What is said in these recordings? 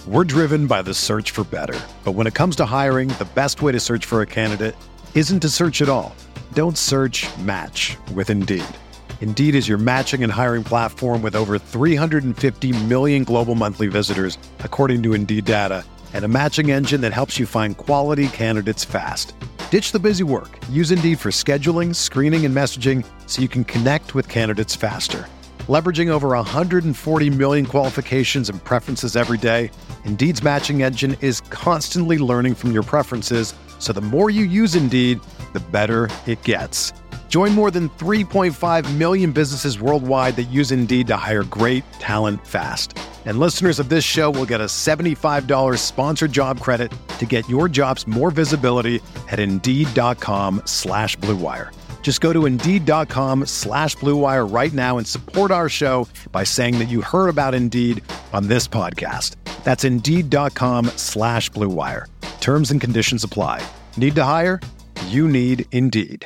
We're driven by the search for better. But when it comes to hiring, the best way to search for a candidate isn't to search at all. Don't search, match with Indeed. Indeed is your matching and hiring platform with over 350 million global monthly visitors, according to Indeed data, and a matching engine that helps you find quality candidates fast. Ditch the busy work. Use Indeed for scheduling, screening, and messaging so you can connect with candidates faster. Leveraging over 140 million qualifications and preferences every day, Indeed's matching engine is constantly learning from your preferences, so the more you use Indeed, the better it gets. Join more than 3.5 million businesses worldwide that use Indeed to hire great talent fast. And listeners of this show will get a $75 sponsored job credit to get your jobs more visibility at Indeed.com/Blue Wire. Just go to Indeed.com/Blue Wire right now and support our show by saying that you heard about Indeed on this podcast. That's Indeed.com/Blue Wire. Terms and conditions apply. Need to hire? You need Indeed.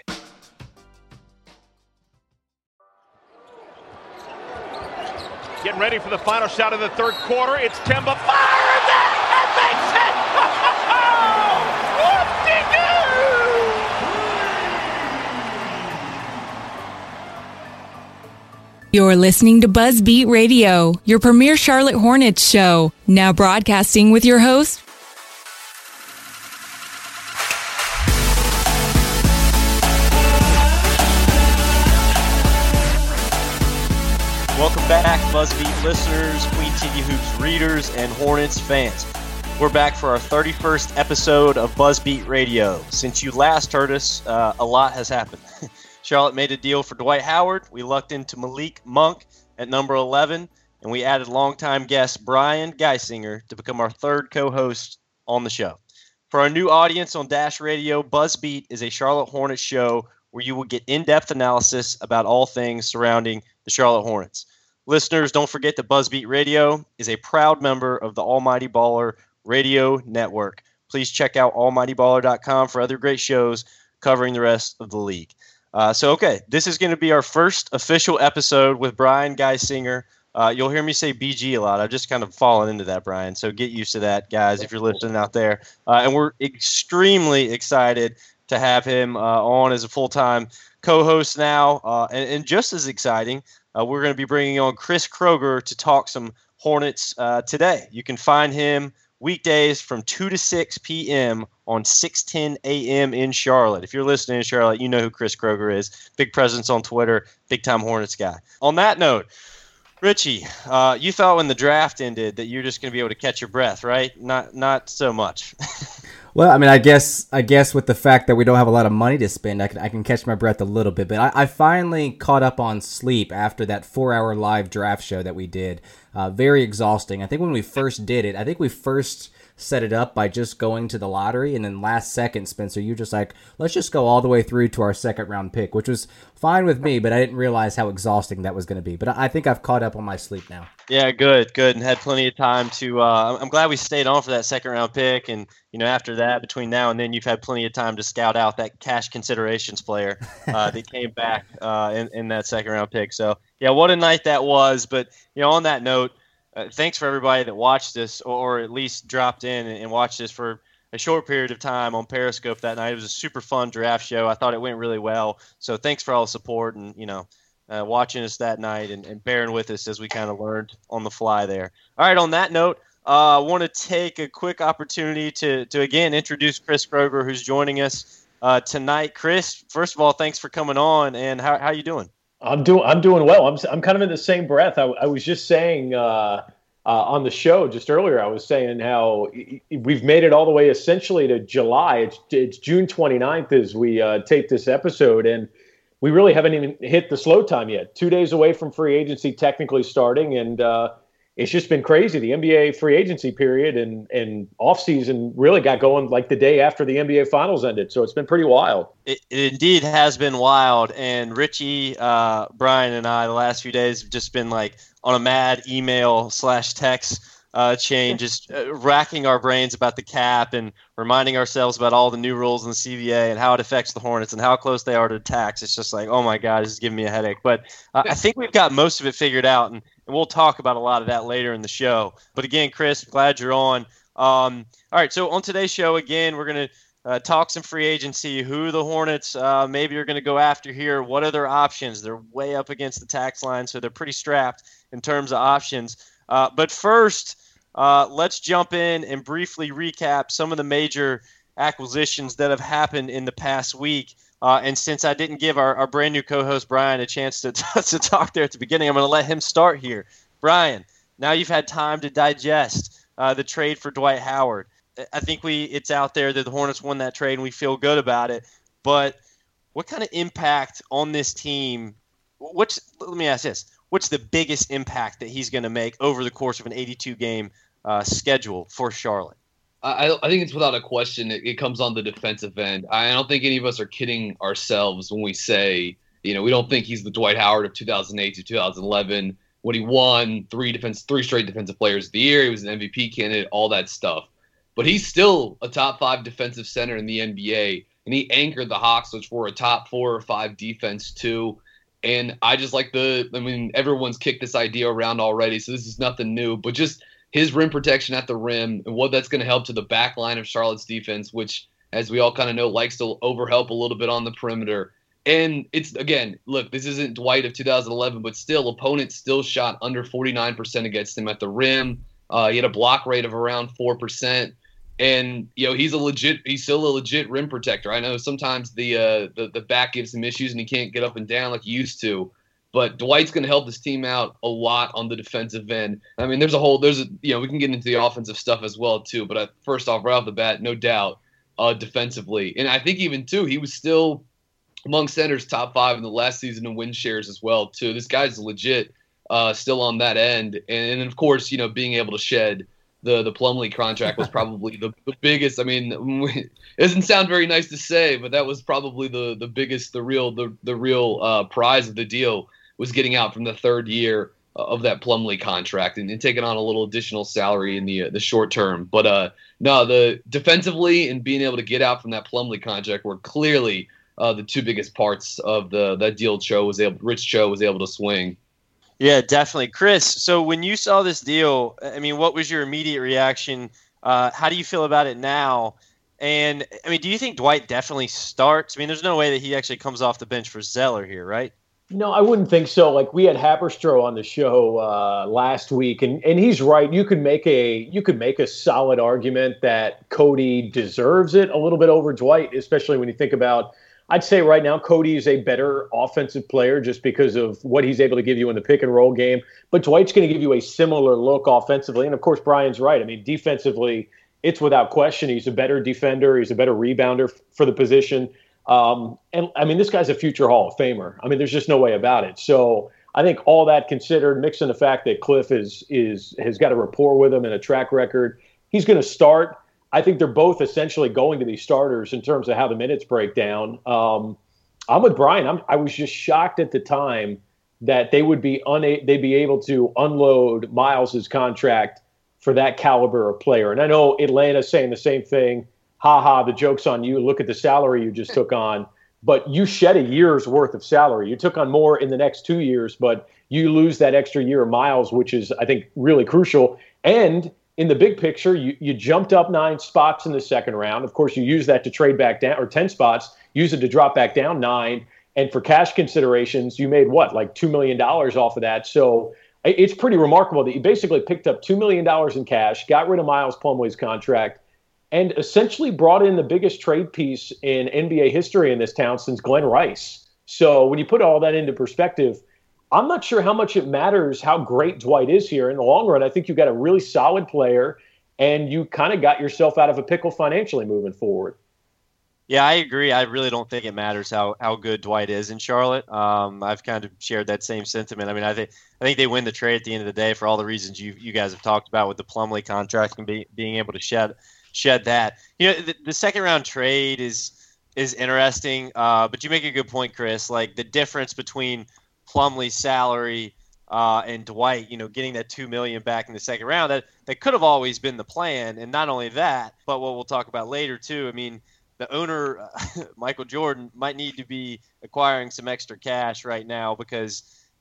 Getting ready for the final shot of the third quarter. It's Kemba fires it and makes it! Whoop-de-doo! You're listening to BuzzBeat Radio, your premier Charlotte Hornets show. Now broadcasting with your host, Welcome back, BuzzBeat listeners, Queen TV Hoops readers, and Hornets fans. We're back for our 31st episode of BuzzBeat Radio. Since you last heard us, a lot has happened. Charlotte made a deal for Dwight Howard. We lucked into Malik Monk at number 11, and we added longtime guest Brian Geisinger to become our third co-host on the show. For our new audience on Dash Radio, BuzzBeat is a Charlotte Hornets show where you will get in-depth analysis about all things surrounding the Charlotte Hornets. Listeners, don't forget that BuzzBeat Radio is a proud member of the Almighty Baller Radio Network. Please check out almightyballer.com for other great shows covering the rest of the league. This is going to be our first official episode with Brian Geisinger. You'll hear me say BG a lot. I've just kind of fallen into that, Brian. So get used to that, guys, if you're listening out there. And we're extremely excited to have him on as a full-time co-host now. And just as exciting, we're going to be bringing on Chris Kroger to talk some Hornets today. You can find him weekdays from 2 to 6 p.m. on 6:10 a.m. in Charlotte. If you're listening in Charlotte, you know who Chris Kroger is. Big presence on Twitter, big-time Hornets guy. On that note, Richie, you thought when the draft ended that you're just going to be able to catch your breath, right? Not so much. Well, I mean, I guess with the fact that we don't have a lot of money to spend, I can catch my breath a little bit. But I finally caught up on sleep after that 4-hour live draft show that we did. Very exhausting. I think when we first did it, we first set it up by just going to the lottery, and then last second, Spencer, you just like, let's just go all the way through to our second round pick, which was fine with me, but I didn't realize how exhausting that was going to be. But I think I've caught up on my sleep now. Yeah, good, and had plenty of time to. I'm glad we stayed on for that second round pick, and after that, between now and then, you've had plenty of time to scout out that cash considerations player that came back in that second round pick. So yeah, what a night that was. But on that note. Thanks for everybody that watched this or at least dropped in and watched this for a short period of time on Periscope that night. It was a super fun draft show. I thought it went really well. So thanks for all the support and, watching us that night and bearing with us as we kind of learned on the fly there. All right, on that note, I want to take a quick opportunity to again introduce Chris Kroger, who's joining us tonight. Chris, first of all, thanks for coming on, and how you doing? I'm doing well. I'm kind of in the same breath. I was just saying on the show just earlier. I was saying how we've made it all the way essentially to July. It's June 29th as we tape this episode, and we really haven't even hit the slow time yet. 2 days away from free agency technically starting, and it's just been crazy. The NBA free agency period and offseason really got going like the day after the NBA Finals ended. So it's been pretty wild. It indeed has been wild. And Richie, Brian, and I the last few days have just been like on a mad email/text chain, just racking our brains about the cap and reminding ourselves about all the new rules in the CBA and how it affects the Hornets and how close they are to tax. It's just like, oh my God, this is giving me a headache. But I think we've got most of it figured out. And and we'll talk about a lot of that later in the show. But again, Chris, glad you're on. All right, so on today's show, again, we're going to talk some free agency, who the Hornets maybe are going to go after here, what are their options. They're way up against the tax line, so they're pretty strapped in terms of options. But first, let's jump in and briefly recap some of the major acquisitions that have happened in the past week. And since I didn't give our brand new co-host Brian a chance to talk there at the beginning, I'm going to let him start here. Brian, now you've had time to digest the trade for Dwight Howard. I think it's out there that the Hornets won that trade and we feel good about it. But what kind of impact on this team? Let me ask this. What's the biggest impact that he's going to make over the course of an 82-game schedule for Charlotte? I think it's without a question. It comes on the defensive end. I don't think any of us are kidding ourselves when we say, we don't think he's the Dwight Howard of 2008 to 2011 when he won three straight defensive players of the year. He was an MVP candidate, all that stuff. But he's still a top 5 defensive center in the NBA, and he anchored the Hawks, which were a top 4 or 5 defense too. And I just like everyone's kicked this idea around already, so this is nothing new, but just his rim protection at the rim and what that's going to help to the back line of Charlotte's defense, which, as we all kind of know, likes to overhelp a little bit on the perimeter. And it's, again, look, this isn't Dwight of 2011, but still, opponents still shot under 49% against him at the rim. He had a block rate of around 4%. And, he's still a legit rim protector. I know sometimes the back gives him issues and he can't get up and down like he used to. But Dwight's going to help this team out a lot on the defensive end. I mean, we can get into the offensive stuff as well, too. But first off, right off the bat, no doubt, defensively. And I think even, too, he was still among centers top 5 in the last season in win shares as well, too. This guy's legit still on that end. And of course, being able to shed the Plumlee contract was probably the biggest. I mean, it doesn't sound very nice to say, but that was probably the biggest, the real prize of the deal, was getting out from the third year of that Plumlee contract and taking on a little additional salary in the short term. But the defensively and being able to get out from that Plumlee contract were clearly the two biggest parts of that deal. Rich Cho was able to swing. Yeah, definitely. Chris, so when you saw this deal, I mean, what was your immediate reaction? How do you feel about it now? And, I mean, do you think Dwight definitely starts? I mean, there's no way that he actually comes off the bench for Zeller here, right? No, I wouldn't think so. Like, we had Haberstroh on the show last week, and he's right. You could make a solid argument that Cody deserves it a little bit over Dwight, especially when you think about, I'd say right now Cody is a better offensive player just because of what he's able to give you in the pick and roll game. But Dwight's going to give you a similar look offensively. And, of course, Brian's right. I mean, defensively, it's without question. He's a better defender. He's a better rebounder for the position. And I mean, this guy's a future Hall of Famer. I mean, there's just no way about it. So I think all that considered, mixing the fact that Cliff has got a rapport with him and a track record, he's going to start. I think they're both essentially going to be starters in terms of how the minutes break down. I'm with Brian. I was just shocked at the time that they would be they'd be able to unload Miles's contract for that caliber of player. And I know Atlanta's saying the same thing. The joke's on you. Look at the salary you just took on. But you shed a year's worth of salary. You took on more in the next 2 years, but you lose that extra year of Miles, which is, I think, really crucial. And in the big picture, you jumped up 9 spots in the second round. Of course, you use that to trade back down, or 10 spots, use it to drop back down 9. And for cash considerations, you made like $2 million off of that. So it's pretty remarkable that you basically picked up $2 million in cash, got rid of Miles Plumlee's contract, and essentially brought in the biggest trade piece in NBA history in this town since Glenn Rice. So when you put all that into perspective, I'm not sure how much it matters how great Dwight is here. In the long run, I think you got a really solid player, and you kind of got yourself out of a pickle financially moving forward. Yeah, I agree. I really don't think it matters how good Dwight is in Charlotte. I've kind of shared that same sentiment. I mean, I think they win the trade at the end of the day for all the reasons you guys have talked about with the Plumlee contract and being able to shed that. The second round trade is interesting, but you make a good point, Chris. Like, the difference between Plumlee's salary and Dwight, getting that $2 million back in the second round, that could have always been the plan. And not only that, but what we'll talk about later too. I mean, the owner, Michael Jordan, might need to be acquiring some extra cash right now because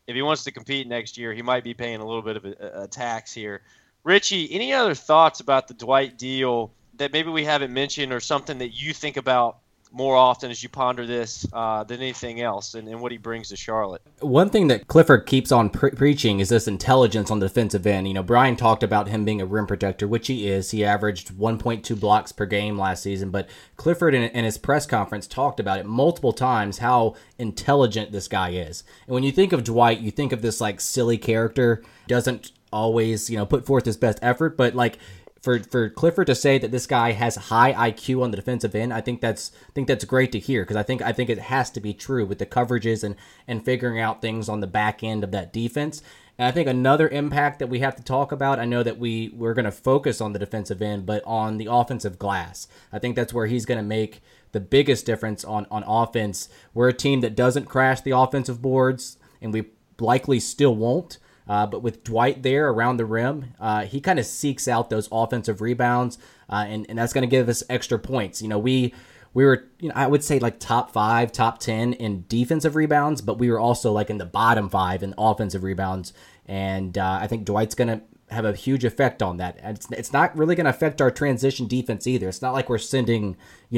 if he wants to compete next year, he might be paying a little bit of a tax here. Richie, any other thoughts about the Dwight deal that maybe we haven't mentioned, or something that you think about more often as you ponder this than anything else, and what he brings to Charlotte? One thing that Clifford keeps on preaching is this intelligence on the defensive end. You know, Brian talked about him being a rim protector, which he is. He averaged 1.2 blocks per game last season, but Clifford in his press conference talked about it multiple times, how intelligent this guy is. And when you think of Dwight, you think of this like silly character, doesn't always, put forth his best effort, but like for Clifford to say that this guy has high IQ on the defensive end, I think that's great to hear, because I think it has to be true with the coverages and figuring out things on the back end of that defense. And I think another impact that we have to talk about, I know that we're going to focus on the defensive end, but on the offensive glass, I think that's where he's going to make the biggest difference on offense. We're a team that doesn't crash the offensive boards, and we likely still won't. But with Dwight there around the rim, he kind of seeks out those offensive rebounds, and that's going to give us extra points. We were, I would say like top 5, top 10 in defensive rebounds, but we were also like in the bottom 5 in offensive rebounds. And I think Dwight's going to have a huge effect on that. And it's not really going to affect our transition defense either. It's not like we're sending,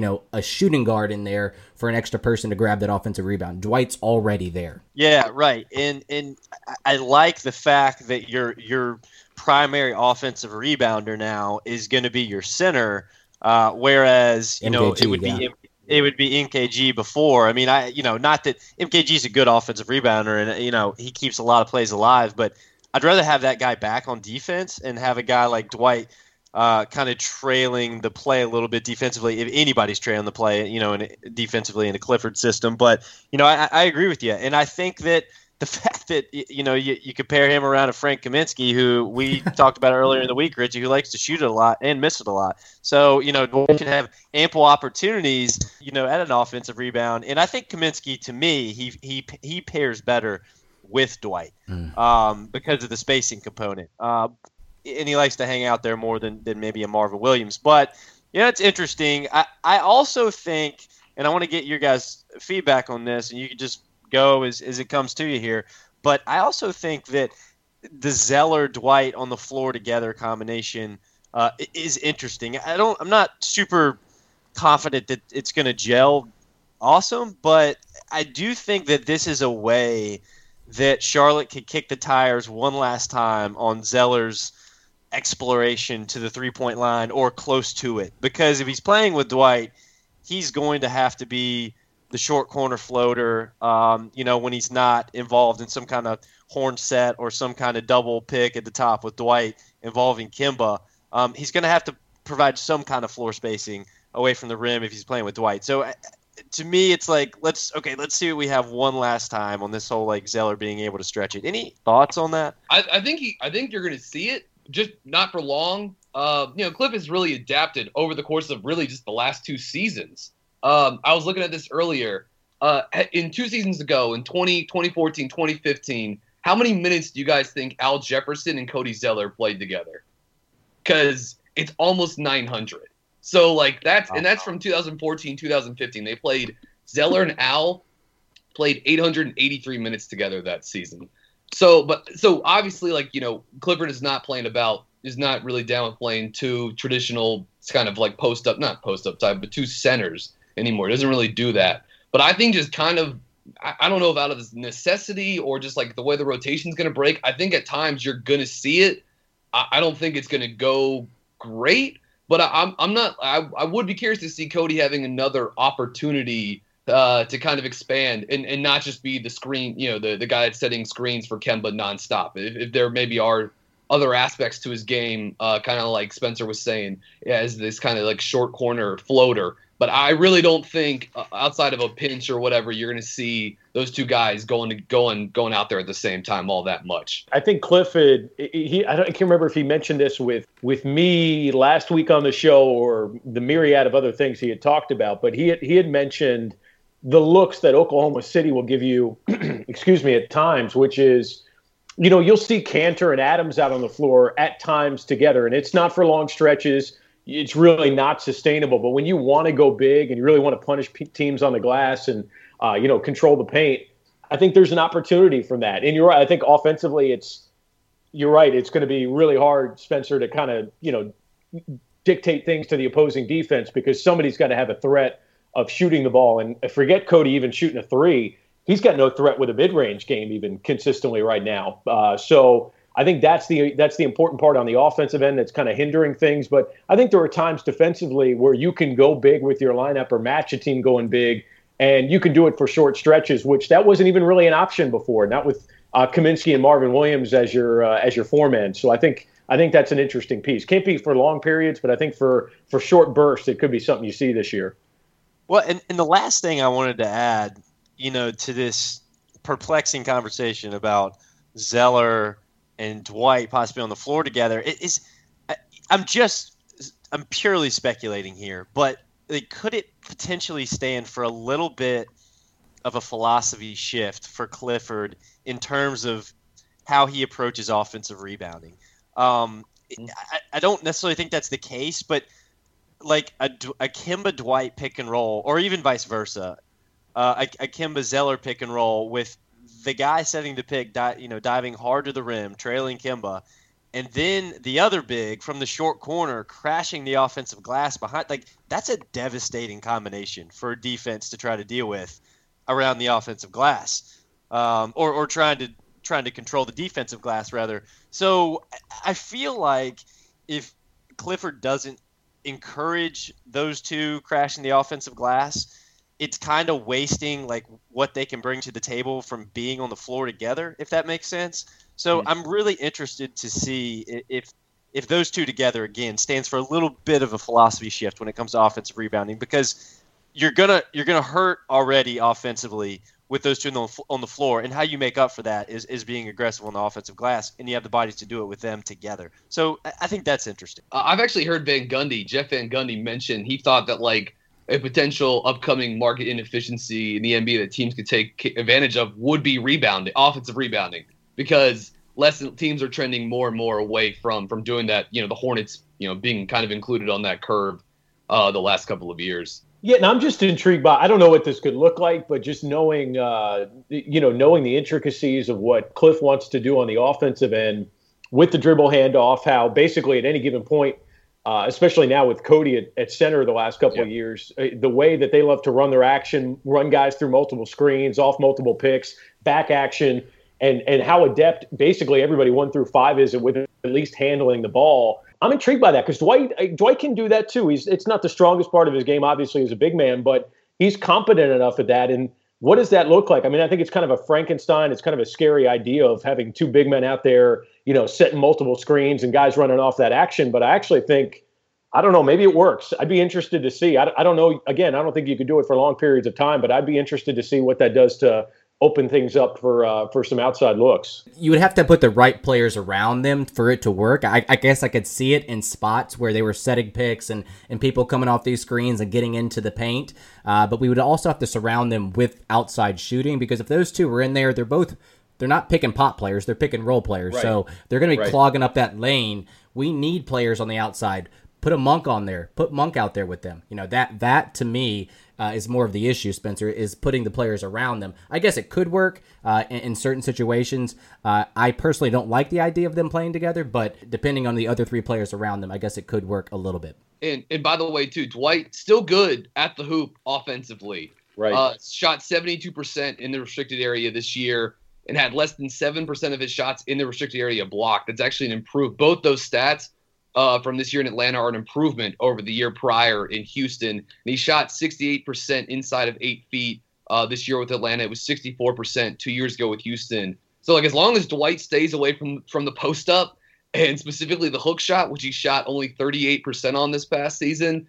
a shooting guard in there for an extra person to grab that offensive rebound. Dwight's already there. Yeah, right. And I like the fact that your primary offensive rebounder now is going to be your center, whereas MKG, it would be MKG before. I mean, not that MKG's a good offensive rebounder, and he keeps a lot of plays alive, but I'd rather have that guy back on defense and have a guy like Dwight kind of trailing the play a little bit defensively, if anybody's trailing the play, defensively in the Clifford system. But, I agree with you. And I think that the fact that, you compare him around to Frank Kaminsky, who we talked about earlier in the week, Richie, who likes to shoot it a lot and miss it a lot. So, Dwight can have ample opportunities, at an offensive rebound. And I think Kaminsky, to me, he pairs better with Dwight because of the spacing component. And he likes to hang out there more than maybe a Marvin Williams. But, it's interesting. I also think, and I want to get your guys' feedback on this, and you can just go as it comes to you here, but I also think that the Zeller-Dwight on the floor together combination is interesting. I'm not super confident that it's going to gel awesome, but I do think that this is a way that Charlotte could kick the tires one last time on Zeller's exploration to the three-point line or close to it. Because if he's playing with Dwight, he's going to have to be the short corner floater, when he's not involved in some kind of horn set or some kind of double pick at the top with Dwight involving Kemba. He's going to have to provide some kind of floor spacing away from the rim if he's playing with Dwight. So to me, it's like, let's see what we have one last time on this whole like Zeller being able to stretch it. Any thoughts on that? I think you're going to see it, just not for long. Cliff has really adapted over the course of really just the last 2 seasons. I was looking at this earlier. In 2 seasons ago, in 2014, 2015, how many minutes do you guys think Al Jefferson and Cody Zeller played together? Because it's almost 900. So that's from 2014, 2015. They played, Zeller and Al played 883 minutes together that season. So obviously, Clifford is not really down with playing 2 traditional kind of like not post up type, but 2 centers anymore. It doesn't really do that. But I think just kind of, I don't know if out of this necessity or just like the way the rotation is going to break, I think at times you're going to see it. I don't think it's going to go great, but I would be curious to see Cody having another opportunity to kind of expand and not just be the screen, the guy that's setting screens for Kemba nonstop. If there maybe are other aspects to his game, kind of like Spencer was saying, as this kind of like short corner floater. But I really don't think outside of a pinch or whatever, you're going to see those 2 guys going out there at the same time all that much. I think Clifford, I can't remember if he mentioned this with me last week on the show or the myriad of other things he had talked about, but he had mentioned the looks that Oklahoma City will give you, at times, which is, you'll see Cantor and Adams out on the floor at times together, and it's not for long stretches. It's really not sustainable. But when you want to go big and you really want to punish teams on the glass and, control the paint, I think there's an opportunity from that. And you're right. I think offensively, you're right. It's going to be really hard, Spencer, to kind of, dictate things to the opposing defense because somebody's got to have a threat of shooting the ball. And forget Cody even shooting a three. He's got no threat with a mid-range game even consistently right now. So I think that's the important part on the offensive end that's kind of hindering things. But I think there are times defensively where you can go big with your lineup or match a team going big, and you can do it for short stretches, which that wasn't even really an option before, not with Kaminsky and Marvin Williams as your foreman. So I think that's an interesting piece. Can't be for long periods, but I think for short bursts, it could be something you see this year. Well, and the last thing I wanted to add, to this perplexing conversation about Zeller and Dwight possibly on the floor together, I'm purely speculating here, but could it potentially stand for a little bit of a philosophy shift for Clifford in terms of how he approaches offensive rebounding? I don't necessarily think that's the case, but like a Kemba Dwight pick and roll, or even vice versa, a Kemba Zeller pick and roll with the guy setting the pick, diving hard to the rim, trailing Kemba, and then the other big from the short corner crashing the offensive glass behind. Like, that's a devastating combination for a defense to try to deal with around the offensive glass, or trying to control the defensive glass rather. So I feel like if Clifford doesn't encourage those two crashing the offensive glass, it's kind of wasting like what they can bring to the table from being on the floor together, if that makes sense. So I'm really interested to see if those two together again stands for a little bit of a philosophy shift when it comes to offensive rebounding, because you're gonna hurt already offensively with those two on the floor, and how you make up for that is being aggressive on the offensive glass, and you have the bodies to do it with them together. So I think that's interesting. I've actually heard Jeff Van Gundy mention he thought that like a potential upcoming market inefficiency in the NBA that teams could take advantage of would be offensive rebounding, because teams are trending more and more away from doing that. The Hornets, being kind of included on that curve the last couple of years. Yeah, and I'm just intrigued by, I don't know what this could look like, but just knowing the intricacies of what Cliff wants to do on the offensive end with the dribble handoff, how basically at any given point, especially now with Cody at center the last couple of years, the way that they love to run their action, run guys through multiple screens, off multiple picks, back action, and how adept basically everybody 1 through 5 is with at least handling the ball. I'm intrigued by that because Dwight can do that too. It's not the strongest part of his game, obviously, as a big man, but he's competent enough at that. And what does that look like? I mean, I think it's kind of a Frankenstein. It's kind of a scary idea of having two big men out there, setting multiple screens and guys running off that action. But I actually think, I don't know, maybe it works. I'd be interested to see. I don't know. Again, I don't think you could do it for long periods of time, but I'd be interested to see what that does to open things up for some outside looks. You would have to put the right players around them for it to work. I guess I could see it in spots where they were setting picks and people coming off these screens and getting into the paint. But we would also have to surround them with outside shooting, because if those two were in there, they're not pick and pop players, they're pick and roll players. Right. So they're going to be clogging up that lane. We need players on the outside. Put a Monk on there. Put Monk out there with them. That to me is more of the issue, Spencer, is putting the players around them. I guess it could work in certain situations. I personally don't like the idea of them playing together, but depending on the other three players around them, I guess it could work a little bit. And by the way, too, Dwight, still good at the hoop offensively. Right. Shot 72% in the restricted area this year and had less than 7% of his shots in the restricted area blocked. That's actually an improvement. Both those stats from this year in Atlanta are an improvement over the year prior in Houston. And he shot 68% inside of 8 feet this year with Atlanta. It was 64% 2 years ago with Houston. So, as long as Dwight stays away from the post up, and specifically the hook shot, which he shot only 38% on this past season,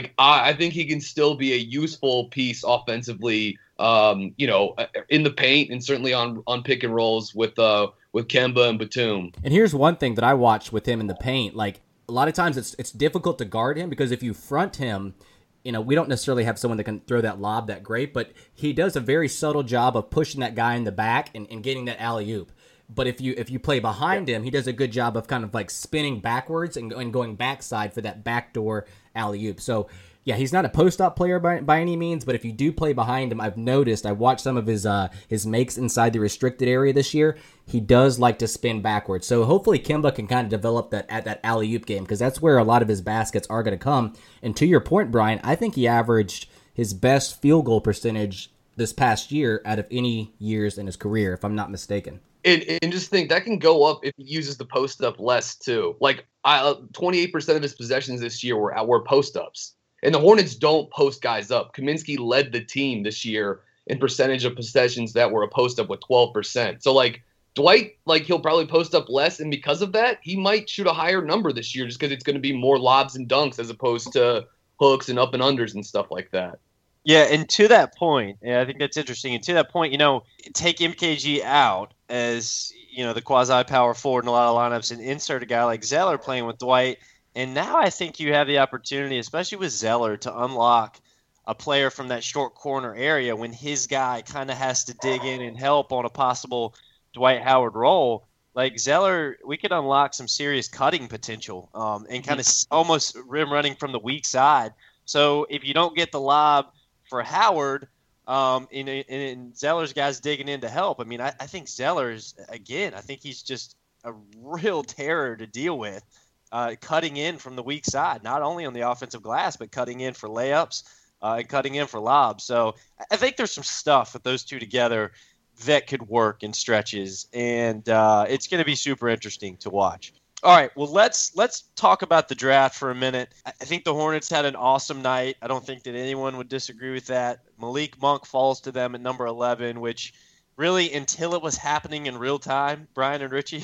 I think he can still be a useful piece offensively, in the paint and certainly on pick and rolls with Kemba and Batum. And here's one thing that I watched with him in the paint. A lot of times it's difficult to guard him, because if you front him, we don't necessarily have someone that can throw that lob that great, but he does a very subtle job of pushing that guy in the back and getting that alley-oop. But if you play behind him, he does a good job of kind of spinning backwards and going backside for that backdoor alley-oop. So Yeah, he's not a post-up player by any means, but if you do play behind him, I've watched some of his makes inside the restricted area this year. He does like to spin backwards. So hopefully Kemba can kind of develop that alley-oop game, because that's where a lot of his baskets are going to come. And to your point, Brian, I think he averaged his best field goal percentage this past year out of any years in his career, if I'm not mistaken. And just think that can go up if he uses the post up less too. Like 28% of his possessions this year were post ups, and the Hornets don't post guys up. Kaminsky led the team this year in percentage of possessions that were a post up with 12%. So like Dwight, like he'll probably post up less, and because of that, he might shoot a higher number this year just because it's going to be more lobs and dunks as opposed to hooks and up and unders and stuff like that. Yeah, and to that point, I think that's interesting. And to that point, take MKG out as, the quasi-power forward in a lot of lineups and insert a guy like Zeller playing with Dwight. And now I think you have the opportunity, especially with Zeller, to unlock a player from that short corner area when his guy kind of has to dig in and help on a possible Dwight Howard role. Like Zeller, we could unlock some serious cutting potential and kind of almost rim running from the weak side. So if you don't get the lob for Howard, and Zeller's guys digging in to help. I mean, I think Zeller's, again, I think he's just a real terror to deal with, cutting in from the weak side, not only on the offensive glass, but cutting in for layups and cutting in for lobs. So I think there's some stuff with those two together that could work in stretches, and it's going to be super interesting to watch. All right, well, let's talk about the draft for a minute. I think the Hornets had an awesome night. I don't think that anyone would disagree with that. Malik Monk falls to them at number 11, which really, until it was happening in real time, Brian and Richie,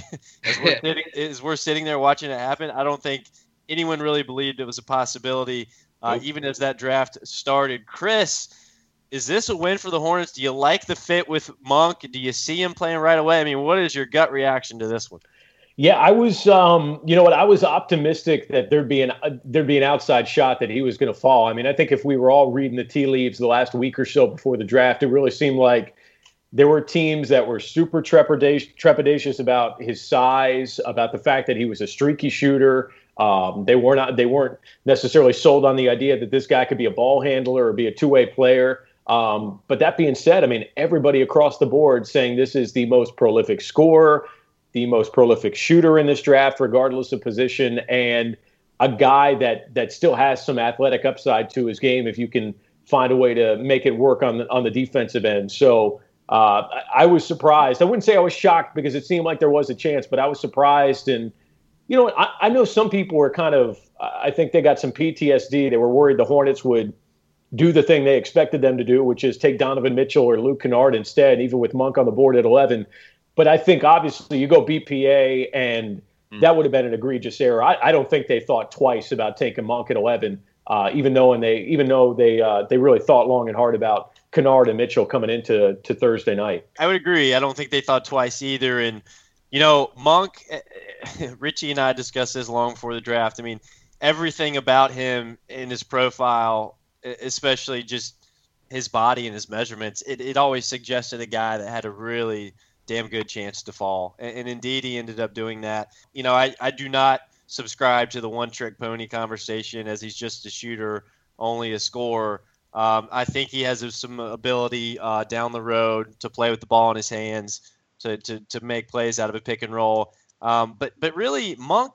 as we're sitting there watching it happen, I don't think anyone really believed it was a possibility, even as that draft started. Chris, is this a win for the Hornets? Do you like the fit with Monk? Do you see him playing right away? I mean, what is your gut reaction to this one? Yeah, I was, I was optimistic that there'd be an outside shot that he was going to fall. I mean, I think if we were all reading the tea leaves the last week or so before the draft, it really seemed like there were teams that were super trepidatious about his size, about the fact that he was a streaky shooter. They weren't necessarily sold on the idea that this guy could be a ball handler or be a two-way player. But that being said, I mean, everybody across the board saying this is the most prolific scorer, the most prolific shooter in this draft, regardless of position, and a guy that still has some athletic upside to his game if you can find a way to make it work on the defensive end. So I was surprised. I wouldn't say I was shocked because it seemed like there was a chance, but I was surprised. And, I know some people were I think they got some PTSD. They were worried the Hornets would do the thing they expected them to do, which is take Donovan Mitchell or Luke Kennard instead, even with Monk on the board at 11. But I think obviously you go BPA, and that would have been an egregious error. I don't think they thought twice about taking Monk at 11, even though they really thought long and hard about Kennard and Mitchell coming into Thursday night. I would agree. I don't think they thought twice either. And Monk, Richie and I discussed this long before the draft. I mean, everything about him in his profile, especially just his body and his measurements, it always suggested a guy that had a really damn good chance to fall. And indeed, he ended up doing that. I do not subscribe to the one-trick pony conversation as he's just a shooter, only a scorer. I think he has some ability down the road to play with the ball in his hands, to make plays out of a pick and roll. But really, Monk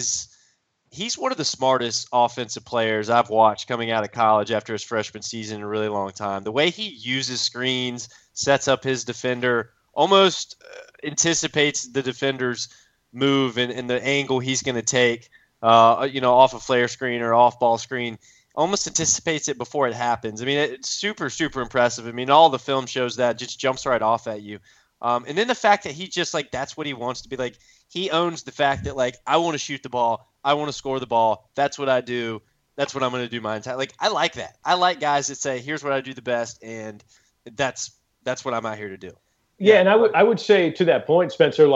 he's one of the smartest offensive players I've watched coming out of college after his freshman season in a really long time. The way he uses screens, sets up his defender, almost anticipates the defender's move and the angle he's going to take, off a flare screen or off ball screen, almost anticipates it before it happens. I mean, it's super, super impressive. I mean, all the film shows that, just jumps right off at you. And then the fact that he just that's what he wants to be. Like, he owns the fact that I want to shoot the ball. I want to score the ball. That's what I do. That's what I'm going to do my entire, I like that. I like guys that say, here's what I do the best. And that's what I'm out here to do. Yeah, and I would say to that point, Spencer,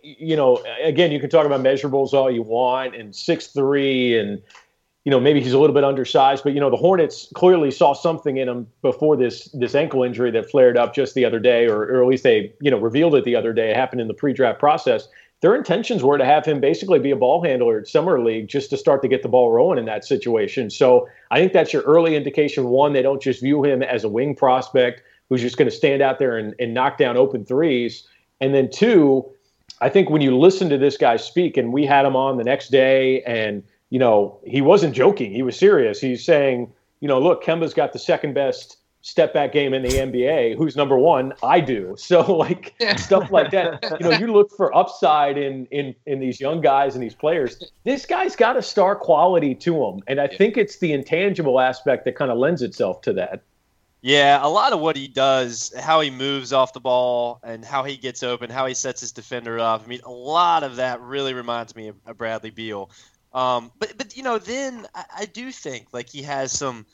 again, you can talk about measurables all you want, and 6'3", and maybe he's a little bit undersized, but the Hornets clearly saw something in him before this ankle injury that flared up just the other day, or at least they revealed it the other day. It happened in the pre-draft process. their intentions were to have him basically be a ball handler at Summer League just to start to get the ball rolling in that situation. So I think that's your early indication. One, they don't just view him as a wing prospect who's just going to stand out there and knock down open threes. And then two, I think when you listen to this guy speak, and we had him on the next day, and, you know, he wasn't joking. He was serious. He's saying, you know, look, Kemba's got the second best step back game in the NBA. Who's number one? I do. So like stuff like that. You know, you look for upside in these young guys and these players. This guy's got a star quality to him. And I think it's the intangible aspect that kind of lends itself to that. Yeah, a lot of what he does, how he moves off the ball and how he gets open, how he sets his defender up. I mean, a lot of that really reminds me of Bradley Beal. But you know, then I do think like he has some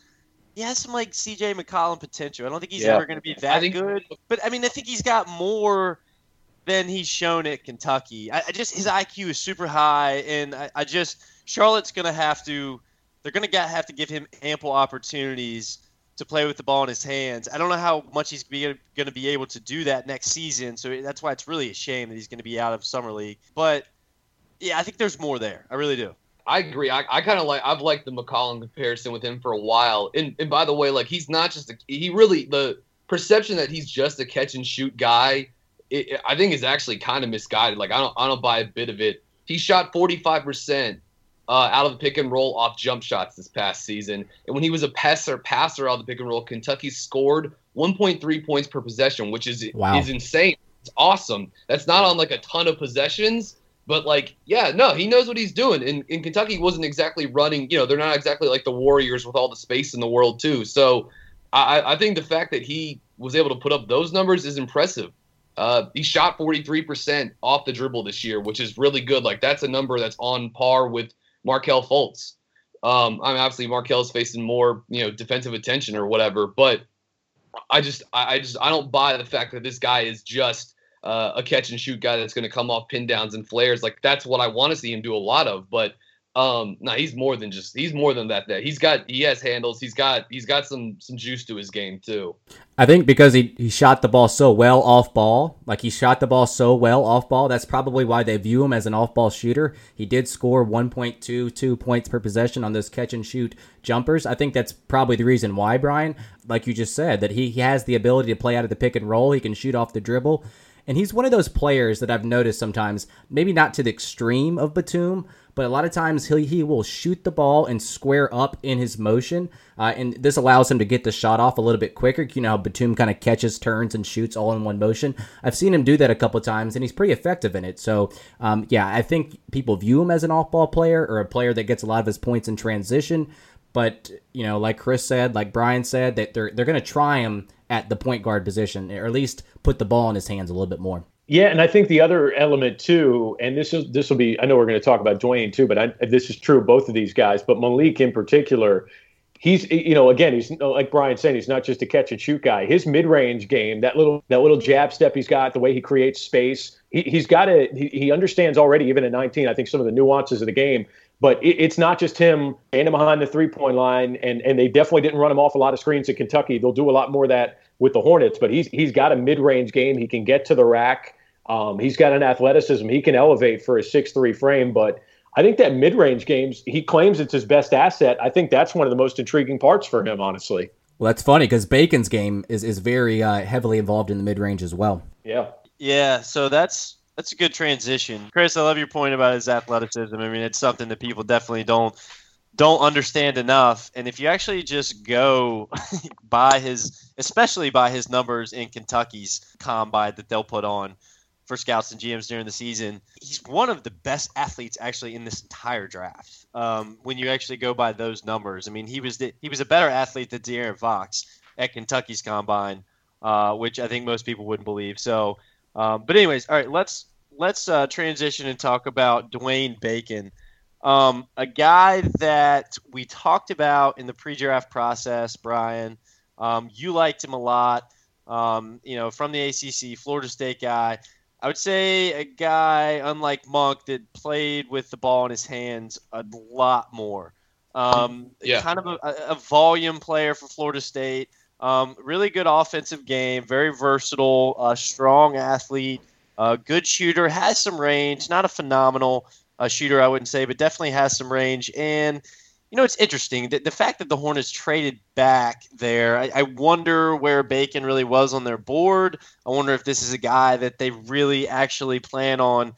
like C.J. McCollum potential. I don't think he's ever going to be that good. But, I mean, I think he's got more than he's shown at Kentucky. His IQ is super high, and Charlotte's going to have to – they're going to have to give him ample opportunities to play with the ball in his hands. I don't know how much he's going to be able to do that next season, so that's why it's really a shame that he's going to be out of Summer League. But, yeah, I think there's more there. I really do. I agree. I've liked the McCollum comparison with him for a while. And by the way, like he's not just the perception that he's just a catch and shoot guy, I think is actually kind of misguided. Like I don't buy a bit of it. He shot 45% out of the pick and roll off jump shots this past season. And when he was a passer out of the pick and roll, Kentucky scored 1.3 points per possession, which is insane. It's awesome. That's not on like a ton of possessions. But, like, yeah, no, he knows what he's doing. And Kentucky wasn't exactly running, you know, they're not exactly like the Warriors with all the space in the world, too. So I think the fact that he was able to put up those numbers is impressive. He shot 43% off the dribble this year, which is really good. Like, that's a number that's on par with Markelle Fultz. I mean, obviously, Markelle's facing more, you know, defensive attention or whatever. But I don't buy the fact that this guy is just a catch and shoot guy that's going to come off pin downs and flares. Like that's what I want to see him do a lot of. But no, he's more than that. He has handles. He's got some juice to his game too. I think because he shot the ball so well off ball, that's probably why they view him as an off ball shooter. He did score 1.22 points per possession on those catch and shoot jumpers. I think that's probably the reason why, Brian, like you just said, that he has the ability to play out of the pick and roll. He can shoot off the dribble. And he's one of those players that I've noticed sometimes, maybe not to the extreme of Batum, but a lot of times he will shoot the ball and square up in his motion. And this allows him to get the shot off a little bit quicker. You know how Batum kind of catches, turns, and shoots all in one motion. I've seen him do that a couple of times, and he's pretty effective in it. So, I think people view him as an off-ball player or a player that gets a lot of his points in transition. But, you know, like Chris said, like Brian said, that they're going to try him at the point guard position, or at least put the ball in his hands a little bit more. Yeah, and I think the other element too, and this will be, I know we're going to talk about Dwayne too, but this is true of both of these guys, but Malik in particular, he's, you know, again, he's like Brian saying, he's not just a catch and shoot guy. His mid-range game, that little jab step he's got, the way he creates space, he understands already, even at 19, I think some of the nuances of the game. But it's not just him standing behind the three-point line, and they definitely didn't run him off a lot of screens at Kentucky. They'll do a lot more of that with the Hornets, but he's got a mid-range game. He can get to the rack. He's got an athleticism. He can elevate for a 6'3" frame, but I think that mid-range games, he claims it's his best asset. I think that's one of the most intriguing parts for him, honestly. Well, that's funny because Bacon's game is very heavily involved in the mid-range as well. Yeah. Yeah, so that's a good transition. Chris, I love your point about his athleticism. I mean, it's something that people definitely don't understand enough. And if you actually just go especially by his numbers in Kentucky's combine that they'll put on for scouts and GMs during the season, he's one of the best athletes actually in this entire draft. When you actually go by those numbers, I mean, he was a better athlete than De'Aaron Fox at Kentucky's combine, which I think most people wouldn't believe. So, but anyways, all right, let's transition and talk about Dwayne Bacon, a guy that we talked about in the pre-draft process. Brian, you liked him a lot. You know, from the ACC, Florida State guy. I would say a guy, unlike Monk, that played with the ball in his hands a lot more. Kind of a volume player for Florida State. Really good offensive game, very versatile, strong athlete. Good shooter, has some range, not a phenomenal shooter, I wouldn't say, but definitely has some range. And, it's interesting. The fact that the Hornets traded back there, I wonder where Bacon really was on their board. I wonder if this is a guy that they really actually plan on,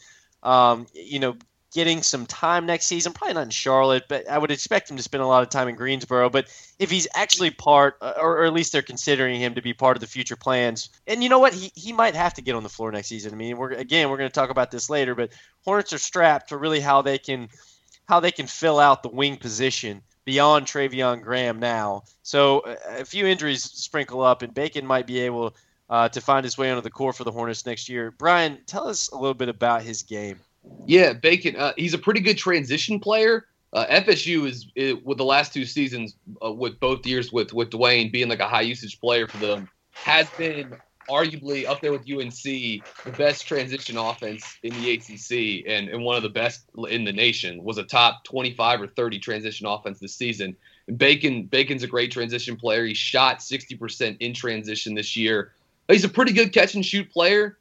getting some time next season. Probably not in Charlotte, but I would expect him to spend a lot of time in Greensboro. But if he's actually part, or at least they're considering him to be part of the future plans, and you know what, he might have to get on the floor next season. I mean, we're going to talk about this later, but Hornets are strapped for really how they can fill out the wing position beyond Treveon Graham now. So a few injuries sprinkle up, and Bacon might be able to find his way onto the court for the Hornets next year. Brian, tell us a little bit about his game. Yeah, Bacon, he's a pretty good transition player. FSU is with the last two seasons, with both years with Dwayne being like a high usage player for them, has been arguably up there with UNC, the best transition offense in the ACC and one of the best in the nation. Was a top 25 or 30 transition offense this season. And Bacon's a great transition player. He shot 60% in transition this year. He's a pretty good catch and shoot player.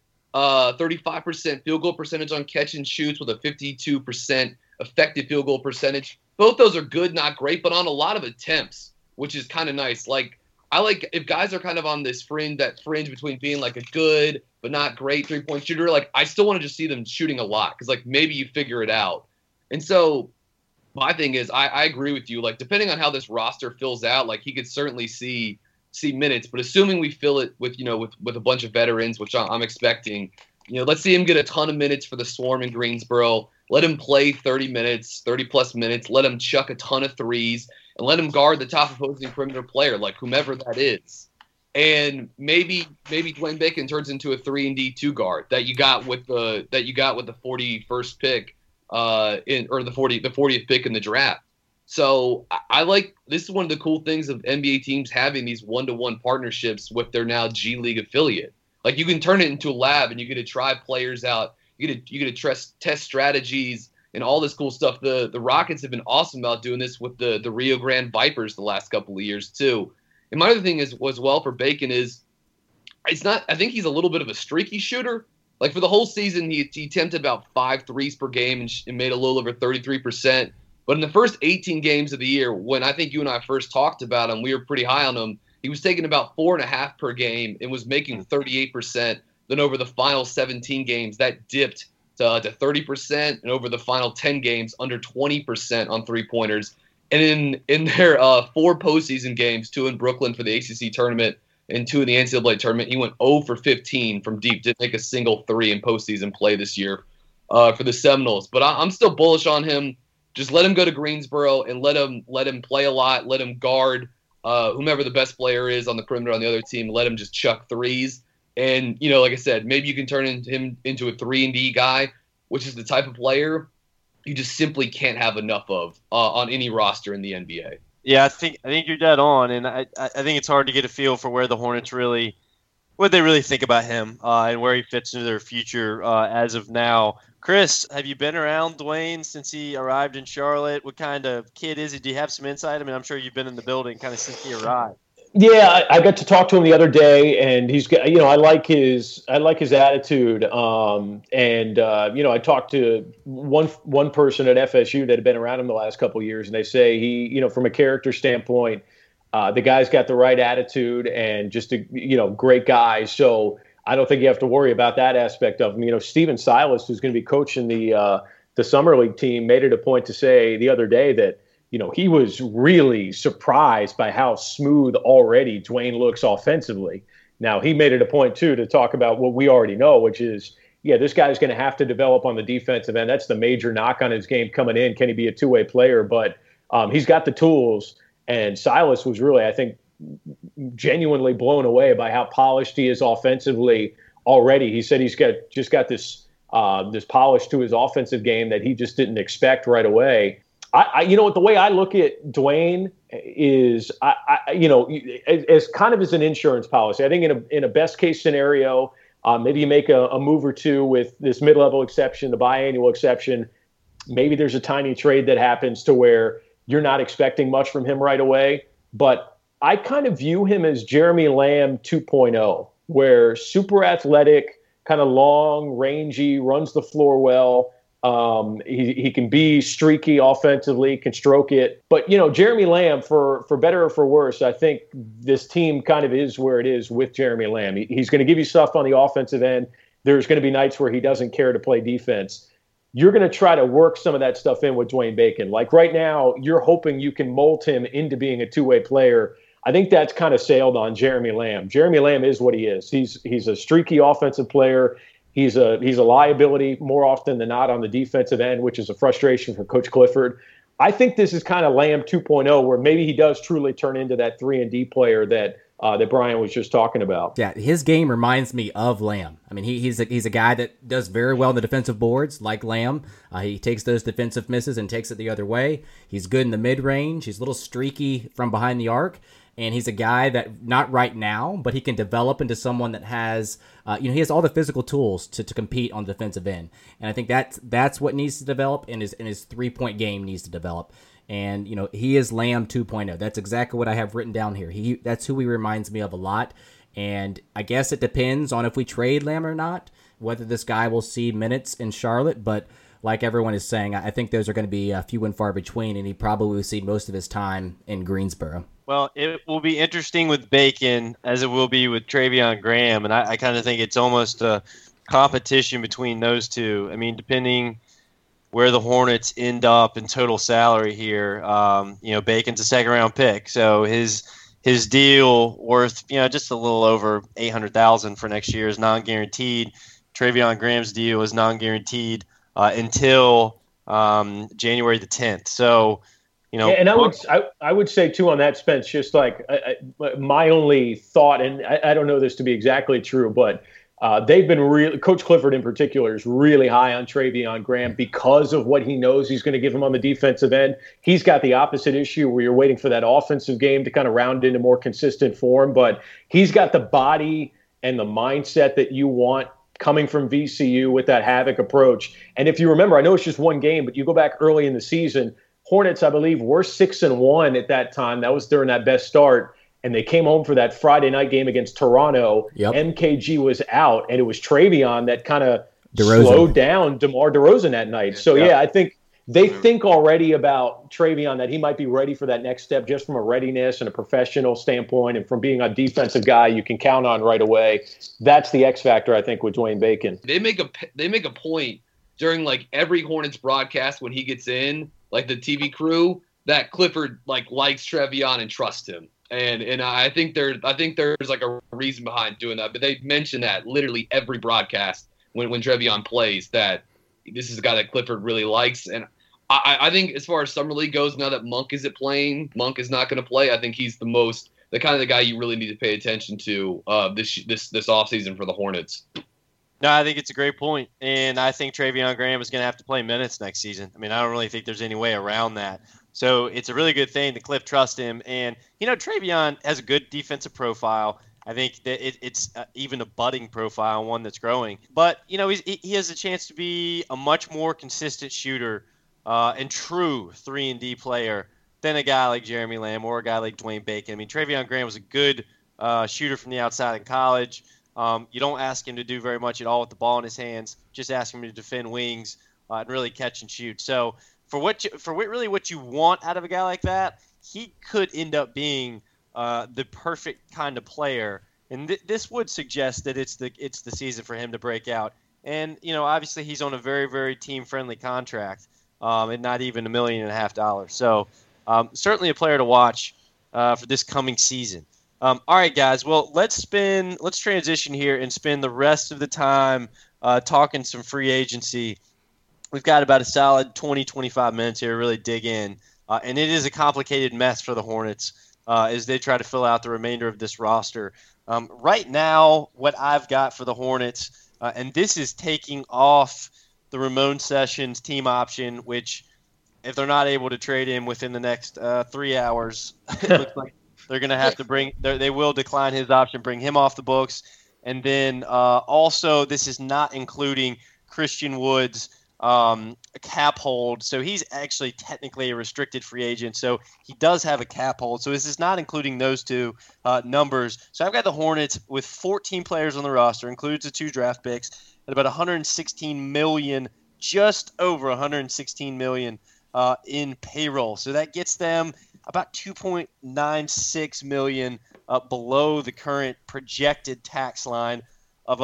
35% field goal percentage on catch and shoots with a 52% effective field goal percentage. Both those are good, not great, but on a lot of attempts, which is kind of nice. Like, I like if guys are kind of on this fringe between being like a good but not great 3-point shooter. Like, I still want to just see them shooting a lot because like maybe you figure it out. And so my thing is, I agree with you. Like, depending on how this roster fills out, like he could certainly see minutes, but assuming we fill it with with a bunch of veterans, which I'm expecting, let's see him get a ton of minutes for the Swarm in Greensboro. Let him play 30 plus minutes. Let him chuck a ton of threes, and let him guard the top opposing perimeter player, like whomever that is. And maybe Dwayne Bacon turns into a 3-and-D 2 guard that you got with the 41st pick, the 40th pick in the draft. So I like, this is one of the cool things of NBA teams having these one-to-one partnerships with their now G League affiliate. Like, you can turn it into a lab and you get to try players out. You get to test strategies and all this cool stuff. The Rockets have been awesome about doing this with the Rio Grande Vipers the last couple of years too. And my other thing is, as well, for Bacon is, I think he's a little bit of a streaky shooter. Like, for the whole season, he attempted about 5 threes per game and made a little over 33%. But in the first 18 games of the year, when I think you and I first talked about him, we were pretty high on him. He was taking about 4.5 per game and was making 38%. Then over the final 17 games, that dipped to 30%, and over the final 10 games, under 20% on three-pointers. And in their 4 postseason games, 2 in Brooklyn for the ACC tournament and 2 in the NCAA tournament, he went 0 for 15 from deep. Didn't make a single 3 in postseason play this year for the Seminoles. But I'm still bullish on him. Just let him go to Greensboro and let him play a lot. Let him guard whomever the best player is on the perimeter on the other team. Let him just chuck threes. And, like I said, maybe you can turn him into a 3-and-D guy, which is the type of player you just simply can't have enough of on any roster in the NBA. Yeah, I think you're dead on, and I think it's hard to get a feel for where the Hornets what they really think about him and where he fits into their future as of now. Chris, have you been around Dwayne since he arrived in Charlotte? What kind of kid is he? Do you have some insight? I mean, I'm sure you've been in the building kind of since he arrived. Yeah, I got to talk to him the other day, and he's got, I like his attitude. I talked to one person at FSU that had been around him the last couple of years, and they say he, from a character standpoint, the guy's got the right attitude and just a, great guy. So I don't think you have to worry about that aspect of him. Stephen Silas, who's going to be coaching the summer league team, made it a point to say the other day that, he was really surprised by how smooth already Dwayne looks offensively. Now, he made it a point, too, to talk about what we already know, which is, this guy's going to have to develop on the defensive end. That's the major knock on his game coming in. Can he be a two-way player? But he's got the tools. And Silas was really, I think, genuinely blown away by how polished he is offensively already. He said he's got this polish to his offensive game that he just didn't expect right away. The way I look at Dwayne is, as kind of as an insurance policy. I think in a best case scenario, maybe you make a move or two with this mid-level exception, the biannual exception. Maybe there's a tiny trade that happens to where you're not expecting much from him right away. But I kind of view him as Jeremy Lamb 2.0, where super athletic, kind of long, rangy, runs the floor well. He can be streaky offensively, can stroke it. But, Jeremy Lamb, for better or for worse, I think this team kind of is where it is with Jeremy Lamb. He's going to give you stuff on the offensive end. There's going to be nights where he doesn't care to play defense. You're going to try to work some of that stuff in with Dwayne Bacon. Like right now, you're hoping you can mold him into being a two-way player. I think that's kind of sailed on Jeremy Lamb. Jeremy Lamb is what he is. He's a streaky offensive player. He's a liability more often than not on the defensive end, which is a frustration for Coach Clifford. I think this is kind of Lamb 2.0, where maybe he does truly turn into that 3-and-D player that Brian was just talking about. Yeah, his game reminds me of Lamb. I mean, he's a guy that does very well in the defensive boards, like Lamb. He takes those defensive misses and takes it the other way. He's good in the mid-range. He's a little streaky from behind the arc. And he's a guy that, not right now, but he can develop into someone that has, he has all the physical tools to compete on the defensive end. And I think that's what needs to develop, and his 3-point game needs to develop. And, he is Lamb 2.0. That's exactly what I have written down here. That's who he reminds me of a lot. And I guess it depends on if we trade Lamb or not, whether this guy will see minutes in Charlotte. But like everyone is saying, I think those are going to be few and far between, and he probably will see most of his time in Greensboro. Well, it will be interesting with Bacon as it will be with Treveon Graham, and I kind of think it's almost a competition between those two. I mean, depending where the Hornets end up in total salary here, Bacon's a second-round pick, so his deal worth just a little over $800,000 for next year is non-guaranteed. Treveon Graham's deal is non-guaranteed until January the 10th. So. And I would say too on that, Spence, just like my only thought, and I don't know this to be exactly true, but they've been Coach Clifford in particular is really high on Treveon Graham because of what he knows he's going to give him on the defensive end. He's got the opposite issue where you're waiting for that offensive game to kind of round into more consistent form, but he's got the body and the mindset that you want coming from VCU with that havoc approach. And if you remember, I know it's just one game, but you go back early in the season, Hornets, I believe, were 6-1 at that time. That was during that best start. And they came home for that Friday night game against Toronto. Yep. MKG was out, and it was Treveon that kind of slowed down DeMar DeRozan that night. So, yeah, I think they think already about Treveon that he might be ready for that next step just from a readiness and a professional standpoint, and from being a defensive guy you can count on right away. That's the X factor, I think, with Dwayne Bacon. They make a point during, like, every Hornets broadcast when he gets in, like the TV crew, that Clifford likes Treveon and trusts him, and I think there's like a reason behind doing that. But they mention that literally every broadcast when Treveon plays, that this is a guy that Clifford really likes. And I think as far as Summer League goes, now that Monk isn't playing, Monk is not going to play. I think he's the kind of the guy you really need to pay attention to this offseason for the Hornets. No, I think it's a great point, and I think Treveon Graham is going to have to play minutes next season. I mean, I don't really think there's any way around that. So it's a really good thing that Cliff trusts him. And, Treveon has a good defensive profile. I think that it's even a budding profile, one that's growing. But, he has a chance to be a much more consistent shooter and true 3-and-D player than a guy like Jeremy Lamb or a guy like Dwayne Bacon. I mean, Treveon Graham was a good shooter from the outside in college. You don't ask him to do very much at all with the ball in his hands. Just ask him to defend wings and really catch and shoot. So for what you want out of a guy like that, he could end up being the perfect kind of player. And this would suggest that it's the season for him to break out. And obviously he's on a very, very team friendly contract, and not even $1.5 million. So certainly a player to watch for this coming season. All right, guys. Well, let's transition here and spend the rest of the time talking some free agency. We've got about a solid 20, 25 minutes here to really dig in. And it is a complicated mess for the Hornets as they try to fill out the remainder of this roster. Right now, what I've got for the Hornets, and this is taking off the Ramon Sessions team option, which if they're not able to trade him within the next 3 hours, it looks like they're going to have to they will decline his option, bring him off the books. And then also this is not including Christian Woods a cap hold. So he's actually technically a restricted free agent. So he does have a cap hold. So this is not including those two numbers. So I've got the Hornets with 14 players on the roster, includes the 2 draft picks, at about $116 million, just over $116 million in payroll. So that gets them about $2.96 million below the current projected tax line of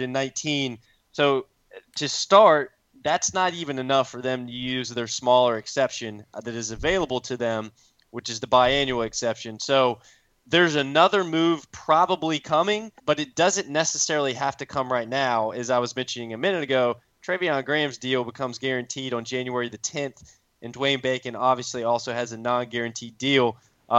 $119. So to start, that's not even enough for them to use their smaller exception that is available to them, which is the biannual exception. So there's another move probably coming, but it doesn't necessarily have to come right now. As I was mentioning a minute ago, Treveon Graham's deal becomes guaranteed on January the 10th, and Dwayne Bacon obviously also has a non-guaranteed deal.